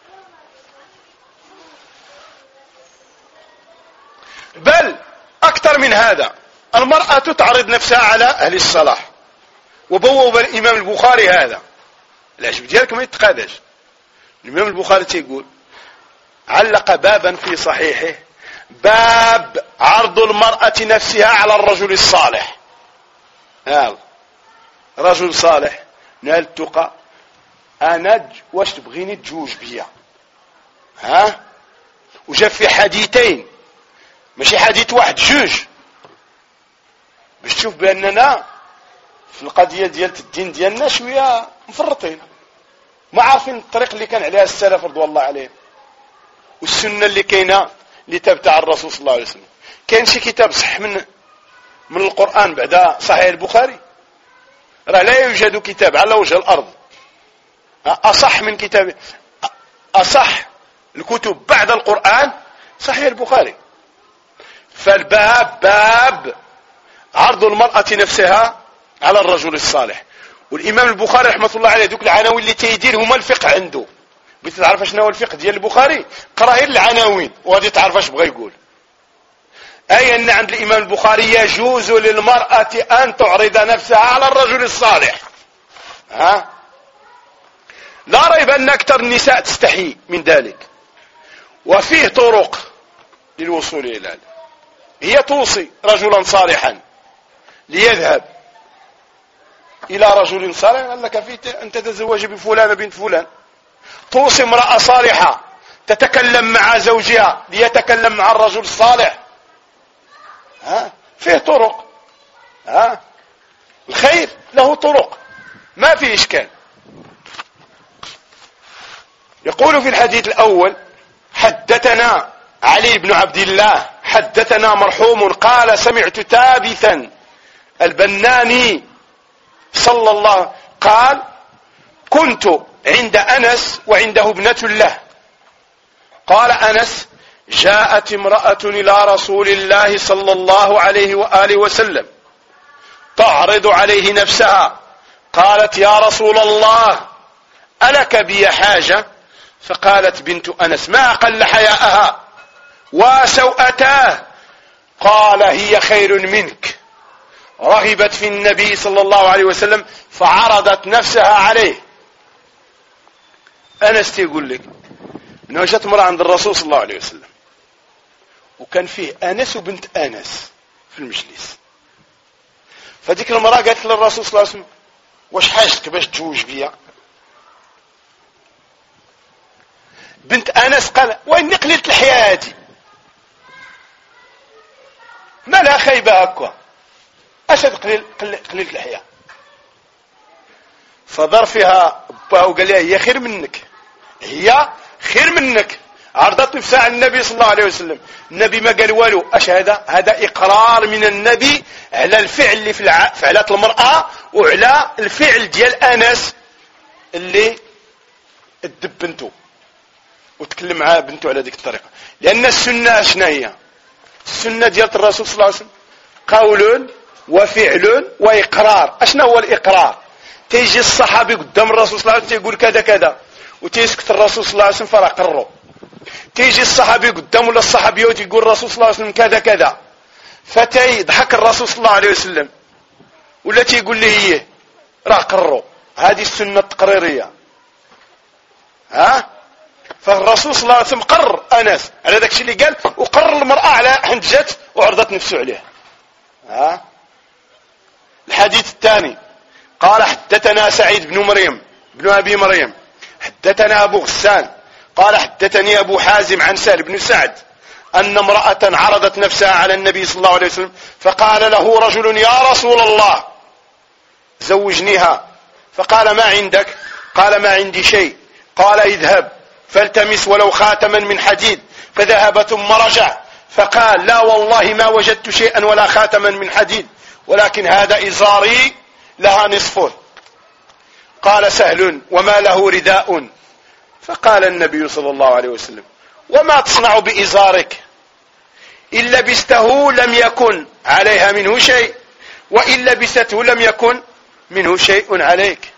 بل أكثر من هذا المرأة تعرض نفسها على أهل الصلاح وبوب الإمام البخاري هذا العجب ديالك ما يتقادش. الإمام البخاري تيقول علق بابا في صحيحه باب عرض المرأة نفسها على الرجل الصالح. رجل صالح نال التقى أنا واش تبغيني تجوج بيا وجاء في حديثين ماشي حديث واحد جوج باش تشوف بأننا في القضية ديال الدين ديالنا شوية مفرطين ما عارفين الطريق اللي كان عليها السلف رضوان الله عليهم والسنة اللي كاينة اللي تبع الرسول صلى الله عليه وسلم. كاين شي كتاب صح من القرآن بعد صحيح البخاري؟ راه لا يوجد كتاب على وجه الأرض أصح من كتاب أصح الكتب بعد القرآن صحيح البخاري. فالباب باب عرض المرأة نفسها على الرجل الصالح. والإمام البخاري رحمة الله عليه دوك العناوين اللي تيدير هما الفقه عنده. بغيت تعرف شنو هو الفقه ديال البخاري قرا غير العناوين وغادي تعرف اش بغى يقول. أي أن عند الإمام البخاري يجوز للمرأة أن تعرض نفسها على الرجل الصالح. لا ريب أن أكثر النساء تستحي من ذلك وفيه طرق للوصول إلى ذلك. هي توصي رجلا صالحا ليذهب إلى رجل صالح، قال لك أن تتزوج بفلانة بنت فلان. توصي امرأة صالحة تتكلم مع زوجها ليتكلم مع الرجل الصالح. فيه طرق. الخير له طرق، ما في إشكال. يقول في الحديث الأول: حدثنا علي بن عبد الله حدثنا مرحوم قال: سمعت ثابتا البناني صلى الله قال: كنت عند أنس وعنده ابنة له. قال أنس: جاءت امرأة إلى رسول الله صلى الله عليه وآله وسلم تعرض عليه نفسها. قالت: يا رسول الله ألك بي حاجة؟ فقالت بنت أنس: ما أقل حياءها وسوءتاه. قال: هي خير منك. رغبت في النبي صلى الله عليه وسلم فعرضت نفسها عليه. أنس يقول لك انه جت امرأة عند الرسول صلى الله عليه وسلم، وكان فيه أنس وبنت أنس في المجلس. فديك المرأة قالت للرسول صلى الله عليه وسلم: واش حاجتك باش تجوج بيا؟ بنت أنس قال: وإني قليلة الحياة هادي، ما لا خيبة هكا، أشد قليلة الحياة. فضر فيها باه وقال لها: هي خير منك، هي خير منك. عرضت نفسها على النبي صلى الله عليه وسلم. النبي ما قال والو. اش هذا؟ هذا اقرار من النبي على الفعل اللي فعلت المرأة وعلى الفعل ديال أنس اللي ادب بنته وتكلم معها بنته على ديك الطريقة. لأن السنة شنو هي؟ السنة ديال الرسول صلى الله عليه وسلم قول وفعل وإقرار. اشنا هو الإقرار؟ تيجي الصحابي قدام الرسول صلى الله عليه وسلم تيقول كذا كذا وتيسكت الرسول صلى الله عليه وسلم فراه قروا. تيجي الصحابي قدام ولا الصحابيه وتيقول الرسول صلى الله عليه وسلم كذا كذا، فتيضحك الرسول صلى الله عليه وسلم ولا تيقول لي هي راه قروا. هذه السنه التقريريه. فالرسول صلى الله عليه وسلم قرر أنس على ذاك الشيء اللي قال، وقرر المرأة على عند جات وعرضت نفسه عليه. الحديث الثاني قال: حدثنا سعيد بن مريم بن أبي مريم حدثنا أبو غسان قال: حدثني أبو حازم عن سهل بن سعد أن امرأة عرضت نفسها على النبي صلى الله عليه وسلم فقال له رجل: يا رسول الله زوجنيها. فقال: ما عندك؟ قال: ما عندي شيء. قال: اذهب فالتمس ولو خاتما من حديد. فذهب ثم رجع فقال: لا والله ما وجدت شيئا ولا خاتما من حديد، ولكن هذا إزاري لها نصفه. قال سهل: وما له رداء؟ فقال النبي صلى الله عليه وسلم: وما تصنع بإزارك؟ إن لبسته لم يكن عليها منه شيء، وإن لبسته لم يكن منه شيء عليك.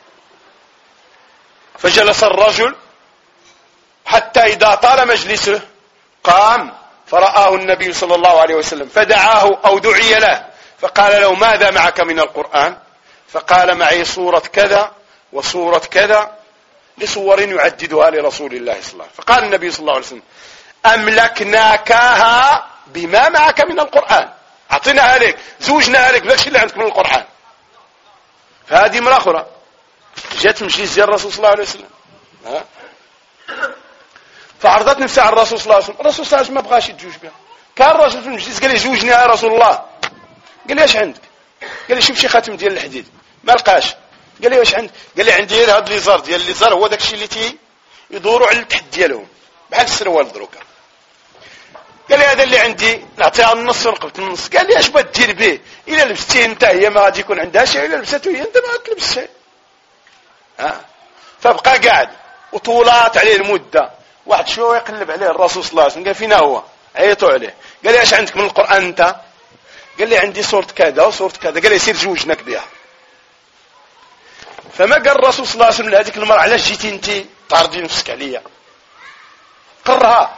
فجلس الرجل حتى إذا طال مجلسه قام فرآه النبي صلى الله عليه وسلم فدعاه أو دعي له فقال له: ماذا معك من القرآن؟ فقال: معي سورة كذا وسورة كذا، لصور يعددها لرسول الله صلى الله عليه وسلم. فقال النبي صلى الله عليه وسلم: أملكناكها بما معك من القرآن، أعطيناها لك، زوجناها لك بلاش اللي عندك من القرآن. فهذه امرأة أخرى جاءت مجلس ديال الرسول صلى الله عليه وسلم فعرضت نفسها على الرسول صلى الله عليه وسلم. الرسول صلى الله عليه وسلم ما بغاش يتزوج بها. كان الرجل في المجلس قال لي: زوجني يا رسول الله. قال لي: اش عندك؟ قال لي: شوف شي خاتم ديال الحديد. ما لقاش. قال لي: واش عندك؟ قال لي: عندي غير هذا الليزار ديال الليزار، هو داك الشيء اللي يدوروا على التحت ديالهم بحال السروال دروكا. قال لي: هذا اللي عندي نعطيها النص ونقبت النص. قال لي: اش بغيت دير به؟ الا لبستيه انت هي ما غادي يكون عندها شيء، الا لبسته هي انت ما غاتلبس شيء. فبقى قاعد وطولات عليه المده. واحد شويه يقلب عليه الرسول صلى الله عليه وسلم قال: فينا هو؟ عيطوا عليه. قال لي: اش عندك من القرآن انت؟ قال لي: عندي سورة كذا وسورة كذا. قال لي: سير زوجناك بها. فما قال الرسول صلى الله عليه وسلم لهذيك المرأة: علاش جيتي انت تعرضي نفسك عليا؟ قرها.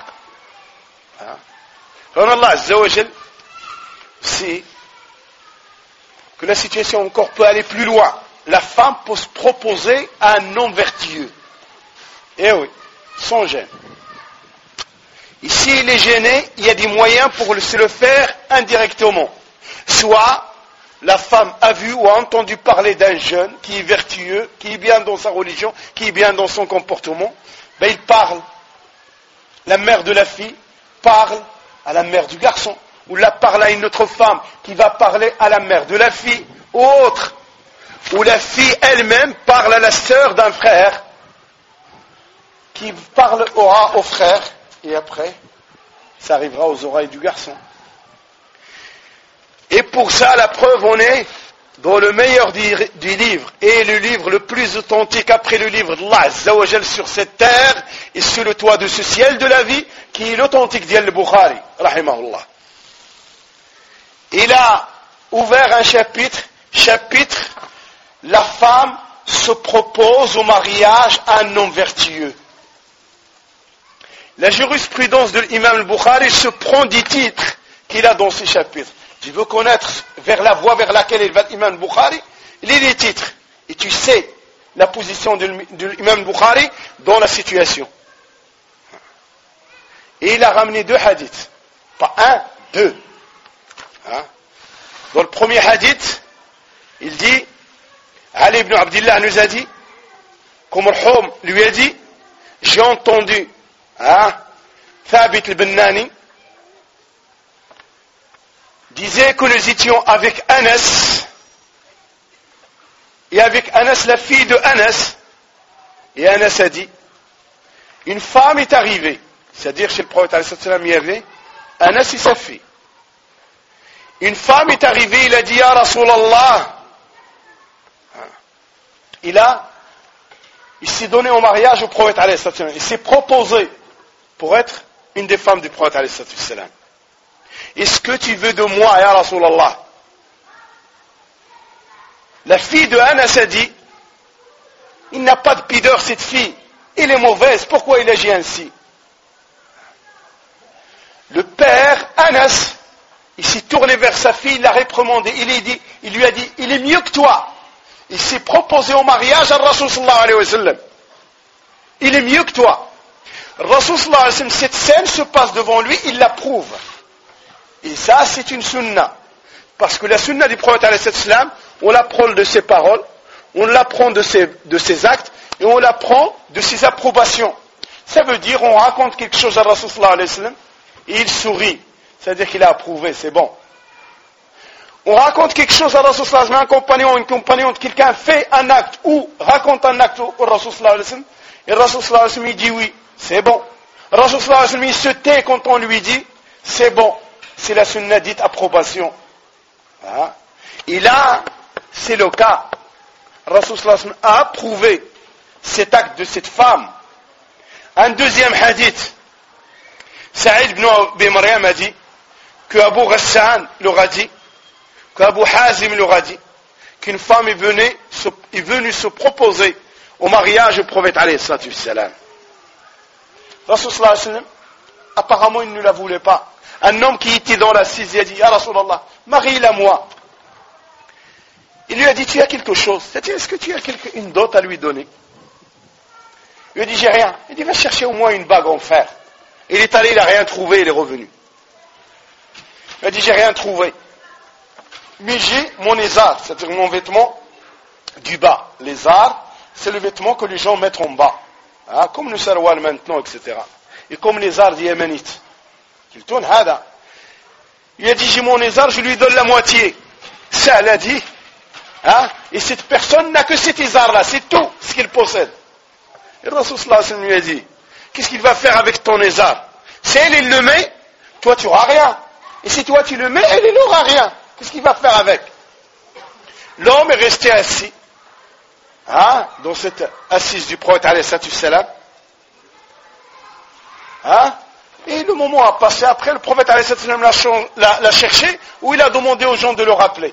فهنا الله عز وجل si que la situation encore peut aller plus loin, la femme peut se proposer à un homme vertueux. Eh oui, sans gêne. Ici, il est gêné, il y a des moyens pour se le faire indirectement. Soit la femme a vu ou a entendu parler d'un jeune qui est vertueux, qui est bien dans sa religion, qui est bien dans son comportement, ben il parle. La mère de la fille parle à la mère du garçon, ou la parle à une autre femme qui va parler à la mère de la fille, ou autre. Ou la fille elle-même parle à la sœur d'un frère, qui parlera au frère, et après, ça arrivera aux oreilles du garçon. Et pour ça, la preuve, on est dans le meilleur du livre, et le livre le plus authentique après le livre d'Allah Azza wa Jal sur cette terre, et sur le toit de ce ciel de la vie, qui est l'authentique d'Al-Bukhari, rahimahullah. Il a ouvert un chapitre, la femme se propose au mariage à un homme vertueux. La jurisprudence de l'imam al-Bukhari se prend des titres qu'il a dans ces chapitres. Tu veux connaître vers la voie vers laquelle il va l'imam al-Bukhari, lis les titres. Et tu sais la position de l'imam al-Bukhari dans la situation. Et il a ramené 2 hadiths. Pas 1, 2. Dans le premier hadith, il dit, Ali ibn Abdillah nous a dit, comme Al-Hum lui a dit, j'ai entendu Thabit al-Bannani disait que nous étions avec Anas, et avec Anas, la fille de Anas, et Anas a dit, une femme est arrivée, c'est-à-dire chez le prophète il y avait Anas et sa fille. Une femme est arrivée, il a dit, Ya Rasulallah, il s'est donné au mariage au prophète il s'est proposé pour être une des femmes du prophète. Est-ce que tu veux de moi, Ya Rasulallah? La fille de Anas a dit, il n'a pas de pudeur cette fille, elle est mauvaise, pourquoi il agit ainsi? Le père Anas, il s'est tourné vers sa fille, il l'a réprimandé, il lui a dit, il est mieux que toi. Il s'est proposé au mariage à Rasul sallallahu alayhi wa sallam. Il est mieux que toi. Rasul sallallahu alayhi wa sallam, cette scène se passe devant lui, il l'approuve. Et ça, c'est une sunna. Parce que la sunna du prophète alayhi salam, on l'apprend de ses paroles, on l'apprend de ses actes, et on l'apprend de ses approbations. Ça veut dire, on raconte quelque chose à Rasul sallallahu alayhi wa sallam, et il sourit. C'est-à-dire qu'il a approuvé, c'est bon. On raconte quelque chose à Rasul sallallahu alayhi wa sallam, une compagnonne, quelqu'un fait un acte ou raconte un acte au Rasul sallallahu alayhi wa sallam, et Rasul sallallahu alayhi wa sallam il dit oui, c'est bon. Rasul sallallahu alayhi wa sallam il se tait quand on lui dit c'est bon. C'est la sunna dite approbation. Et là, c'est le cas. Rasul sallallahu alayhi wa sallam a approuvé cet acte de cette femme. Un deuxième hadith. Saïd ibn Abi Maryam a dit que Abu Ghassan leur a dit, qu'Abu Hazim leur a dit, qu'une femme est venue se proposer au mariage au prophète alayhi salatu wassalam. Rasul sallallahu alayhi wa sallam, apparemment il ne la voulait pas. Un homme qui était dans la cise, il a dit, Ya Rasulallah, marie-la moi. Il lui a dit, tu as quelque chose. C'est-à-dire, est-ce que tu as une dot à lui donner? Il lui a dit, j'ai rien. Il dit, va chercher au moins une bague en fer. Il est allé, il n'a rien trouvé, il est revenu. Il a dit, j'ai rien trouvé. Mais j'ai mon izar, c'est-à-dire mon vêtement du bas. L'izar, c'est le vêtement que les gens mettent en bas. Comme le sarwal maintenant, etc. Et comme les arts yéménites. Il a dit, j'ai mon izar, je lui donne la moitié. Ça, elle a dit. Et cette personne n'a que cet izar-là, c'est tout ce qu'il possède. Et le Rasul sallallahu alayhi wa sallam lui a dit, qu'est-ce qu'il va faire avec ton izar? Si elle, il le met, toi tu n'auras rien. Et si toi tu le mets, elle, il n'aura rien. Qu'est-ce qu'il va faire avec? L'homme est resté assis, dans cette assise du prophète alayhi salam. Et le moment a passé. Après, le prophète alayhi salam l'a cherché, ou il a demandé aux gens de le rappeler.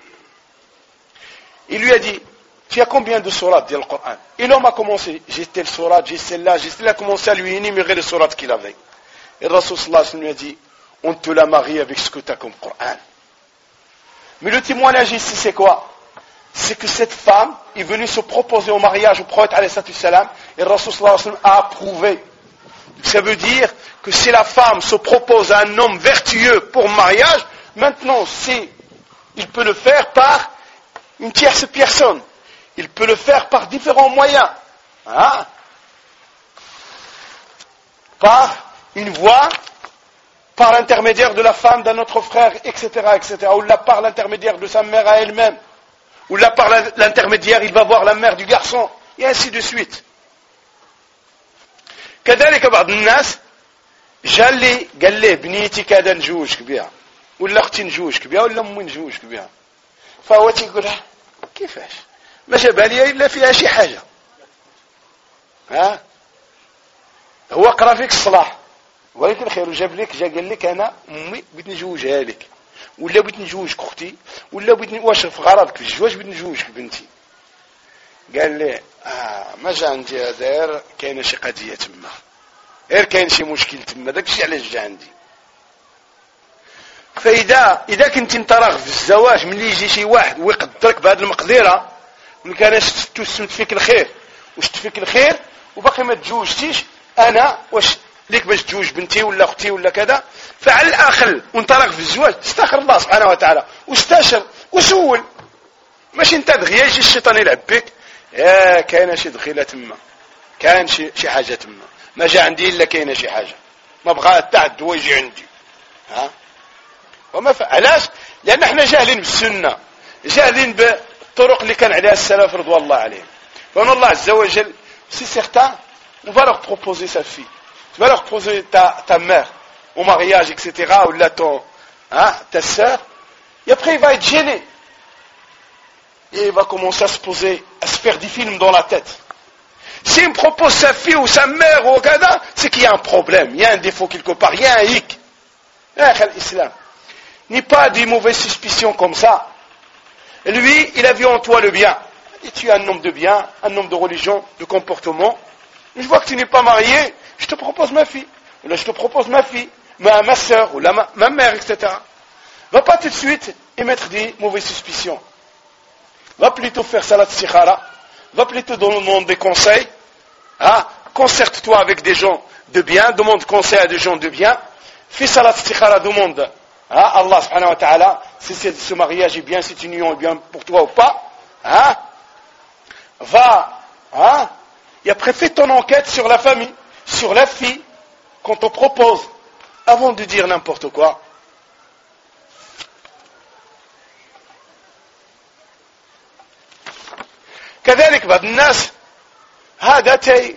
Il lui a dit, tu as combien de sourates dans le Coran? Et l'homme a commencé, j'ai telle sourate, j'ai celle-là, il a commencé à lui énumérer les sourates qu'il avait. Et le Rasul sallallahu alayhi wa sallam lui a dit, on te la marie avec ce que tu as comme Coran. Mais le témoignage ici, c'est quoi? C'est que cette femme est venue se proposer au mariage au prophète alayhi salam, et le Rasul sallallahu alayhi wa sallam a approuvé. Ça veut dire que si la femme se propose à un homme vertueux pour mariage, maintenant, il peut le faire par une tierce personne. Il peut le faire par différents moyens. Hein? Par une voix, par l'intermédiaire de la femme d'un autre frère, etc., etc. Ou là par l'intermédiaire de sa mère à elle-même. Ou là par l'intermédiaire, il va voir la mère du garçon. Et ainsi de suite. كذلك بعض الناس جالي قال لي بنيتي كذا نجوجك بها ولا اختي نجوجك بها ولا امي نجوجك بها فهو تيقول كيفاش ما جابها لي الا فيها شي حاجه ها هو قرا فيك الصلاح ولكن خير جاب لك جا قال لك انا امي بغيت نجوجها لك ولا بغيت نجوجك اختي ولا بغيت واش في غرضك في الزواج بغيت نجوجك بنتي قال لي ما جا عندي هذا كاينه شي قضيه تما غير كاين شي مشكل تما داكشي علاش جا عندي فاذا كنت انت راغب في الزواج ملي يجي شي واحد ويقدرك بهذه المقدره ملي كان تسمت فيك الخير وشت فيك الخير وباقي ما تزوجتيش انا واش ليك باش تزوج بنتي ولا اختي ولا كذا فعلى الاقل وانت راغب في الزواج استخر الله سبحانه وتعالى واستشر وسول ماشي انت دغيا يجي الشيطان يلعب بك كاينه شي دخيله تما كاين شي حاجه تما ما جا عندي الا كاينه شي حاجه ما بغى تعد هو يجي عندي ها وما علاش لان احنا جاهلين بالسنه جاهلين بالطرق اللي كان عليها السلف رضوان الله عليهم فان الله عز وجل si certains on va leur proposer sa fille tu vas leur proposer ta mère au mariage etc ou là ta sœur et après il va être gêné et il va commencer à se poser, à se faire des films dans la tête. S'il me propose sa fille ou sa mère ou au Canada, c'est qu'il y a un problème, il y a un défaut quelque part, il y a un hic. L'islam n'est pas des mauvaises suspicions comme ça. Et lui, il a vu en toi le bien. Et tu es un homme de bien, un homme de religion, de comportement. Et je vois que tu n'es pas marié, je te propose ma fille. Ou là, je te propose ma fille, ma soeur ou ma mère, etc. Va pas tout de suite émettre des mauvaises suspicions. Va plutôt faire salat istikhara, va plutôt demander des conseils, concerte-toi avec des gens de bien, demande conseil à des gens de bien, fais salat istikhara, demande à Allah subhanahu wa ta'ala si ce mariage est bien, si cette union est bien pour toi ou pas, et après fais ton enquête sur la famille, sur la fille qu'on te propose, avant de dire n'importe quoi. كذلك بعض الناس هذا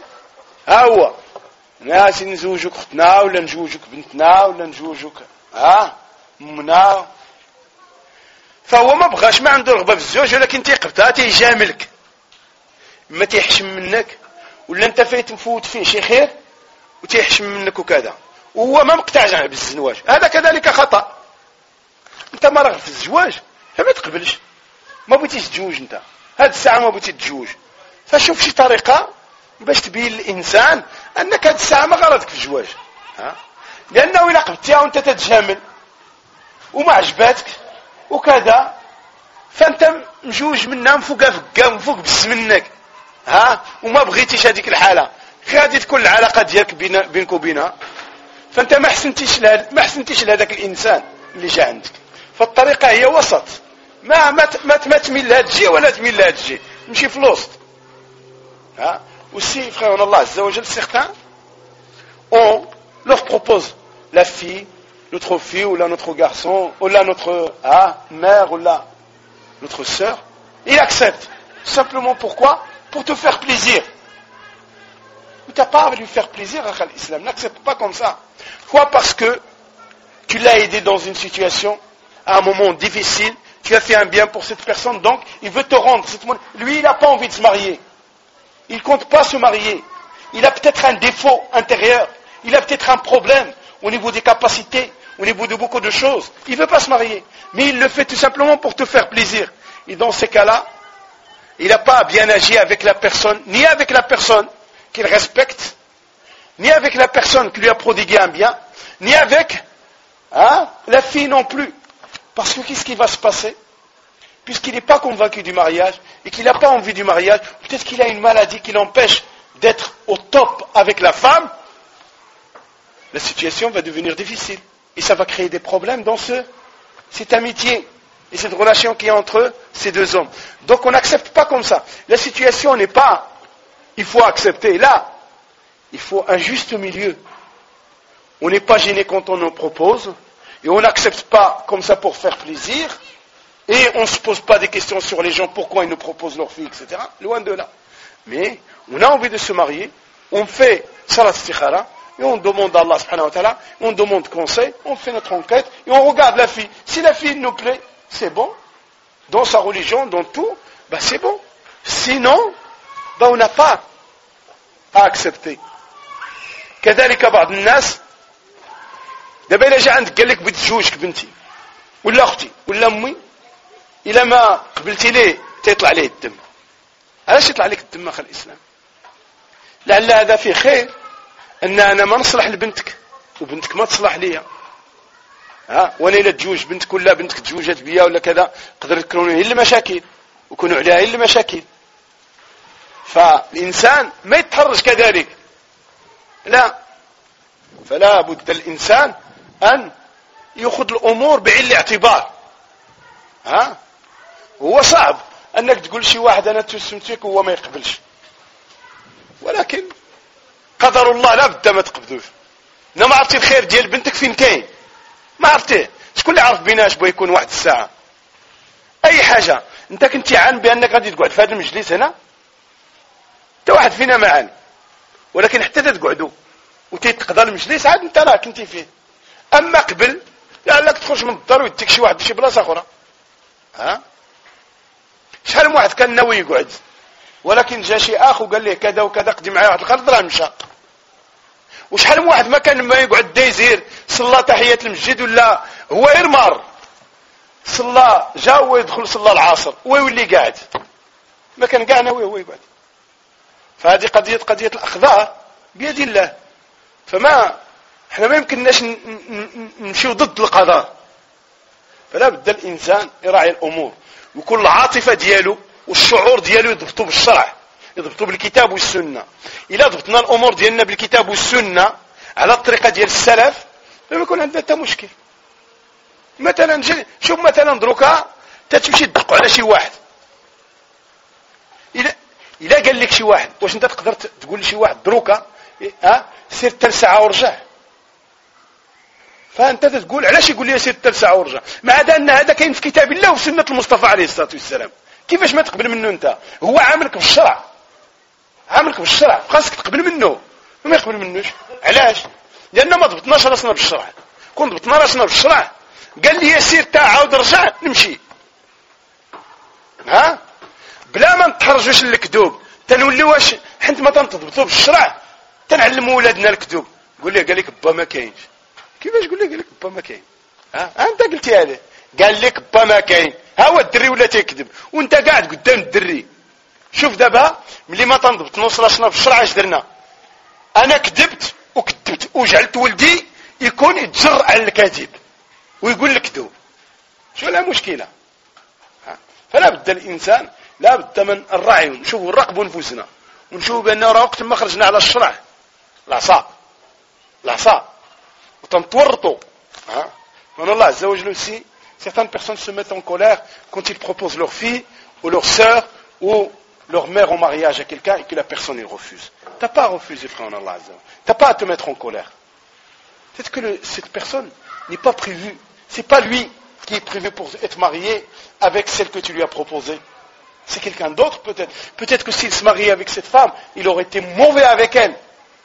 هو ناس نزوجك اختنا ولا نزوجك بنتنا ولا نزوجك امنا فهو ما بغاش ما عنده رغبه في الزواج ولكن تيقبطها تيجاملك ما تيحشم منك ولا انت فايت مفوت فيه شي خير وتيحشم منك وكذا وهو ما مقتنع بالزواج هذا كذلك خطا انت ما راغب في الزواج فما تقبلش ما بغيتيش تزوج انت هاد الساعة ما بغيتي تتزوج فشوف شي طريقة باش تبين للإنسان أنك هاد الساعة ما غرضك في الزواج لأنه إلا قبلتيها وأنت تتجامل وما عجباتك وكذا فأنت مجوج منها مفوق بس منك وما بغيتيش هذيك الحالة غادي تكون العلاقة ديالك بينك وبينها فأنت ما حسنتيش لهذاك الإنسان اللي جا عندك فالطريقة هي وسط ما تميل لهاد الجهه ولا تميل لهاد الجهه نمشي في الوسط aussi frère Allah Azza wa Jal certains on leur propose la fille notre fille ou là notre garçon ou là notre mère ou là notre sœur il accepte simplement pourquoi pour te faire plaisir tu n'as pas à lui faire plaisir l'islam n'accepte pas comme ça soit parce que tu l'as aidé dans une situation à un moment difficile tu as fait un bien pour cette personne, donc il veut te rendre. Lui, il n'a pas envie de se marier. Il ne compte pas se marier. Il a peut-être un défaut intérieur. Il a peut-être un problème au niveau des capacités, au niveau de beaucoup de choses. Il ne veut pas se marier. Mais il le fait tout simplement pour te faire plaisir. Et dans ces cas-là, il n'a pas à bien agir avec la personne, ni avec la personne qu'il respecte, ni avec la personne qui lui a prodigué un bien, ni avec la fille non plus. Parce que qu'est-ce qui va se passer? Puisqu'il n'est pas convaincu du mariage et qu'il n'a pas envie du mariage, peut-être qu'il a une maladie qui l'empêche d'être au top avec la femme, la situation va devenir difficile. Et ça va créer des problèmes dans cette amitié et cette relation qui est entre ces deux hommes. Donc on n'accepte pas comme ça. La situation n'est pas, il faut accepter. Là, il faut un juste milieu. On n'est pas gêné quand on nous propose, et on n'accepte pas comme ça pour faire plaisir, et on ne se pose pas des questions sur les gens, pourquoi ils nous proposent leur fille, etc. Loin de là. Mais on a envie de se marier, on fait salat istikhara, et on demande à Allah subhanahu wa ta'ala, on demande conseil, on fait notre enquête, et on regarde la fille. Si la fille nous plaît, c'est bon. Dans sa religion, dans tout, c'est bon. Sinon, on n'a pas à accepter. كذلك بعض الناس دابا إلا جا عندك قال لك بغيت تزوجك بنتي ولا اختي ولا امي، الا ما قبلتي ليه تيطلع عليه الدم. علاش يطلع عليك الدم اخي الاسلام؟ لعل هذا فيه خير، ان انا ما نصلح لبنتك وبنتك ما تصلح ليا. وانا الا تزوج بنتك ولا بنتك تزوجت بيا ولا كذا، قدر تكونوا هي المشاكل ويكونوا عليها هي المشاكل. فالانسان ما يتحرج كذلك، لا، فلا بد الإنسان أن يأخذ الأمور بعين الاعتبار. هو صعب أنك تقول شي واحد أنا تسمتك وهو ما يقبلش، ولكن قدر الله لا بد ما تقبلوش. أنا ما عرفتي الخير ديال بنتك فين كاين، ما عرفتيه. شكون اللي عرف بيناش بغا يكون واحد الساعة؟ أي حاجة أنت كنتي عان بأنك غادي تقعد في هذا المجلس هنا، أنت واحد فينا ما عان، ولكن حتى تقعدوا وتيتقضى المجلس عاد انت راه كنتي فيه. اما قبل لعلك تخرج من الدار ويديك شي واحد لشي بلاصه اخرى. شحال من واحد كان ناوي يقعد، ولكن جا شي اخ وقال ليه كذا وكذا، قدم معاه واحد القرض راه مشى. وشحال من واحد ما كان ما يقعد دايزير صلى تحيه المسجد ولا هو يرمر صلى، جا هو يدخل صلى العصر ويولي قاعد، ما كان كاع ناوي هو يقعد. فهذه قضيه الاقدار بيد الله. فما احنا ما يمكنناش نمشيو ضد القضاء. فلا بد الانسان يراعي الامور، ويكون العاطفه ديالو والشعور ديالو يضبطوا بالشرع، يضبطوا بالكتاب والسنه. الا ضبطنا الامور ديالنا بالكتاب والسنه على الطريقه ديال السلف فما يكون عندنا حتى مشكل. مثلا شوف مثلا دروكا تتمشي تدق على شي واحد، الا قال لك شي واحد، واش انت تقدر تقول لشي واحد دروكا سير 3 ساعة ورجع؟ فانت تقول علاش يقول لي سير 3 ساعة ورجع، مع ان هذا كاين في كتاب الله وسنة المصطفى عليه الصلاة والسلام. كيفاش ما تقبل منه انت؟ هو عاملك بالشرع، عاملك بالشرع، خاصك تقبل منه. وما يقبل منوش علاش؟ لان ما ضبطناش راسنا بالشرع. كون ضبطنا راسنا بالشرع قال لي سير تا عاود رجع نمشي، بلا ما نتحرجوش للكذوب. تنولي واش حيت ما تنضبطوا بالشرع تنعلموا ولادنا الكذوب. قول لي قال لك با ما كاينش. كيفاش قول لي قال لك با ما كاين؟ انت قلتي عليه قال لك با ما كاين، ها هو الدري ولا تيكذب وانت قاعد قدام الدري. شوف دابا ملي ما تنضبط نوصلنا بالشرع اش درنا؟ انا كذبت وكذبت وجعلت ولدي يكون يتجر على الكذب ويقول لك كذوب، شو لا مشكله. فلا بد الانسان لا بد من الرعي، نشوفوا نراقبوا نفوسنا ونشوفوا بانه راه وقت ما خرجنا على الشرع العصا وتنتورطوا. من الله عز وجل aussi certaines personnes se mettent en colère quand ils proposent leur fille ou leur sœur ou leur mère en mariage à quelqu'un et que la personne il refuse. T'as pas à refuser, frère, en Allah Azza wa Jalla. T'as pas à te mettre en colère. Peut-être que cette personne n'est pas prévue, c'est pas lui qui est prévu pour être marié avec celle que tu lui as proposée. C'est quelqu'un d'autre peut-être. Peut-être que s'il se mariait avec cette femme, il aurait été mauvais avec elle.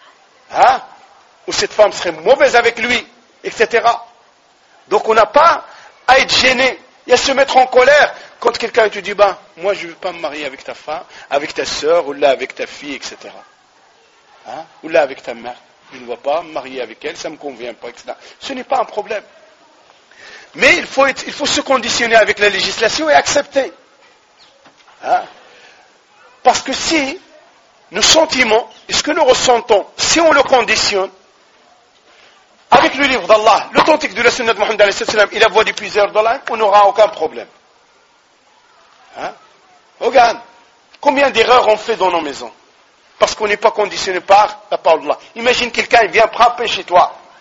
Ou cette femme serait mauvaise avec lui, etc. Donc on n'a pas à être gêné et à se mettre en colère quand quelqu'un te dit moi je ne veux pas me marier avec ta femme, avec ta sœur, ou là avec ta fille, etc. Ou là avec ta mère. Je ne veux pas me marier avec elle, ça ne me convient pas, etc. Ce n'est pas un problème. Mais il faut se conditionner avec la législation et accepter. Parce que si nos sentiments et ce que nous ressentons, si on le conditionne avec le livre d'Allah, l'authentique de la sunna de Mohammed et la voix du puiseur d'Allah, on n'aura aucun problème. Regarde, combien d'erreurs on fait dans nos maisons parce qu'on n'est pas conditionné par la parole d'Allah. Imagine quelqu'un, il vient frapper chez toi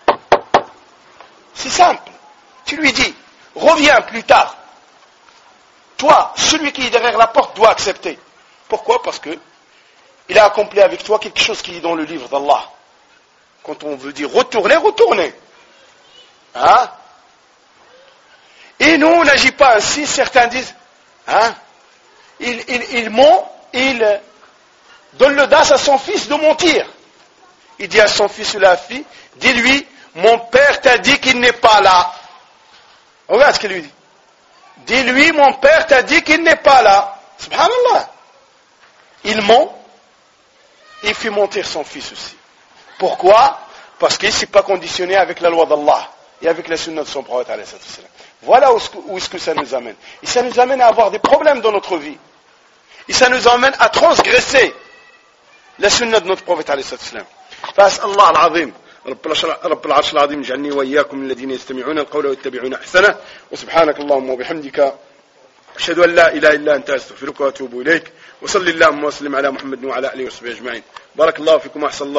C'est simple. Tu lui dis, reviens plus tard. Toi, celui qui est derrière la porte doit accepter. Pourquoi? Parce que il a accompli avec toi quelque chose qui est dans le livre d'Allah. Quand on veut dire retourner, retournez. Hein? Et nous, on n'agit pas ainsi. Certains disent, hein? Il ment, il donne l'audace à son fils de mentir. Il dit à son fils ou la fille, dis-lui, mon père t'a dit qu'il n'est pas là. Regarde ce qu'il lui dit. Dis-lui, mon père t'a dit qu'il n'est pas là. Subhanallah. Il ment, il fait mentir son fils aussi. Pourquoi? Parce qu'il ne s'est pas conditionné avec la loi d'Allah et avec la sunna de son prophète. Voilà où est-ce que ça nous amène. Et ça nous amène à avoir des problèmes dans notre vie. Et ça nous amène à transgresser la sunna de notre prophète. فأسأل الله العظيم رب العرش العظيم اجعلني وإياكم من الذين يستمعون القول ويتبعون أحسنه وسبحانك اللهم وبحمدك أشهد أن لا إله إلا أنت أستغفرك وأتوب إليك وصل اللهم وسلم على محمد وعلى آله وصحبه أجمعين بارك الله فيكم وأحسن الله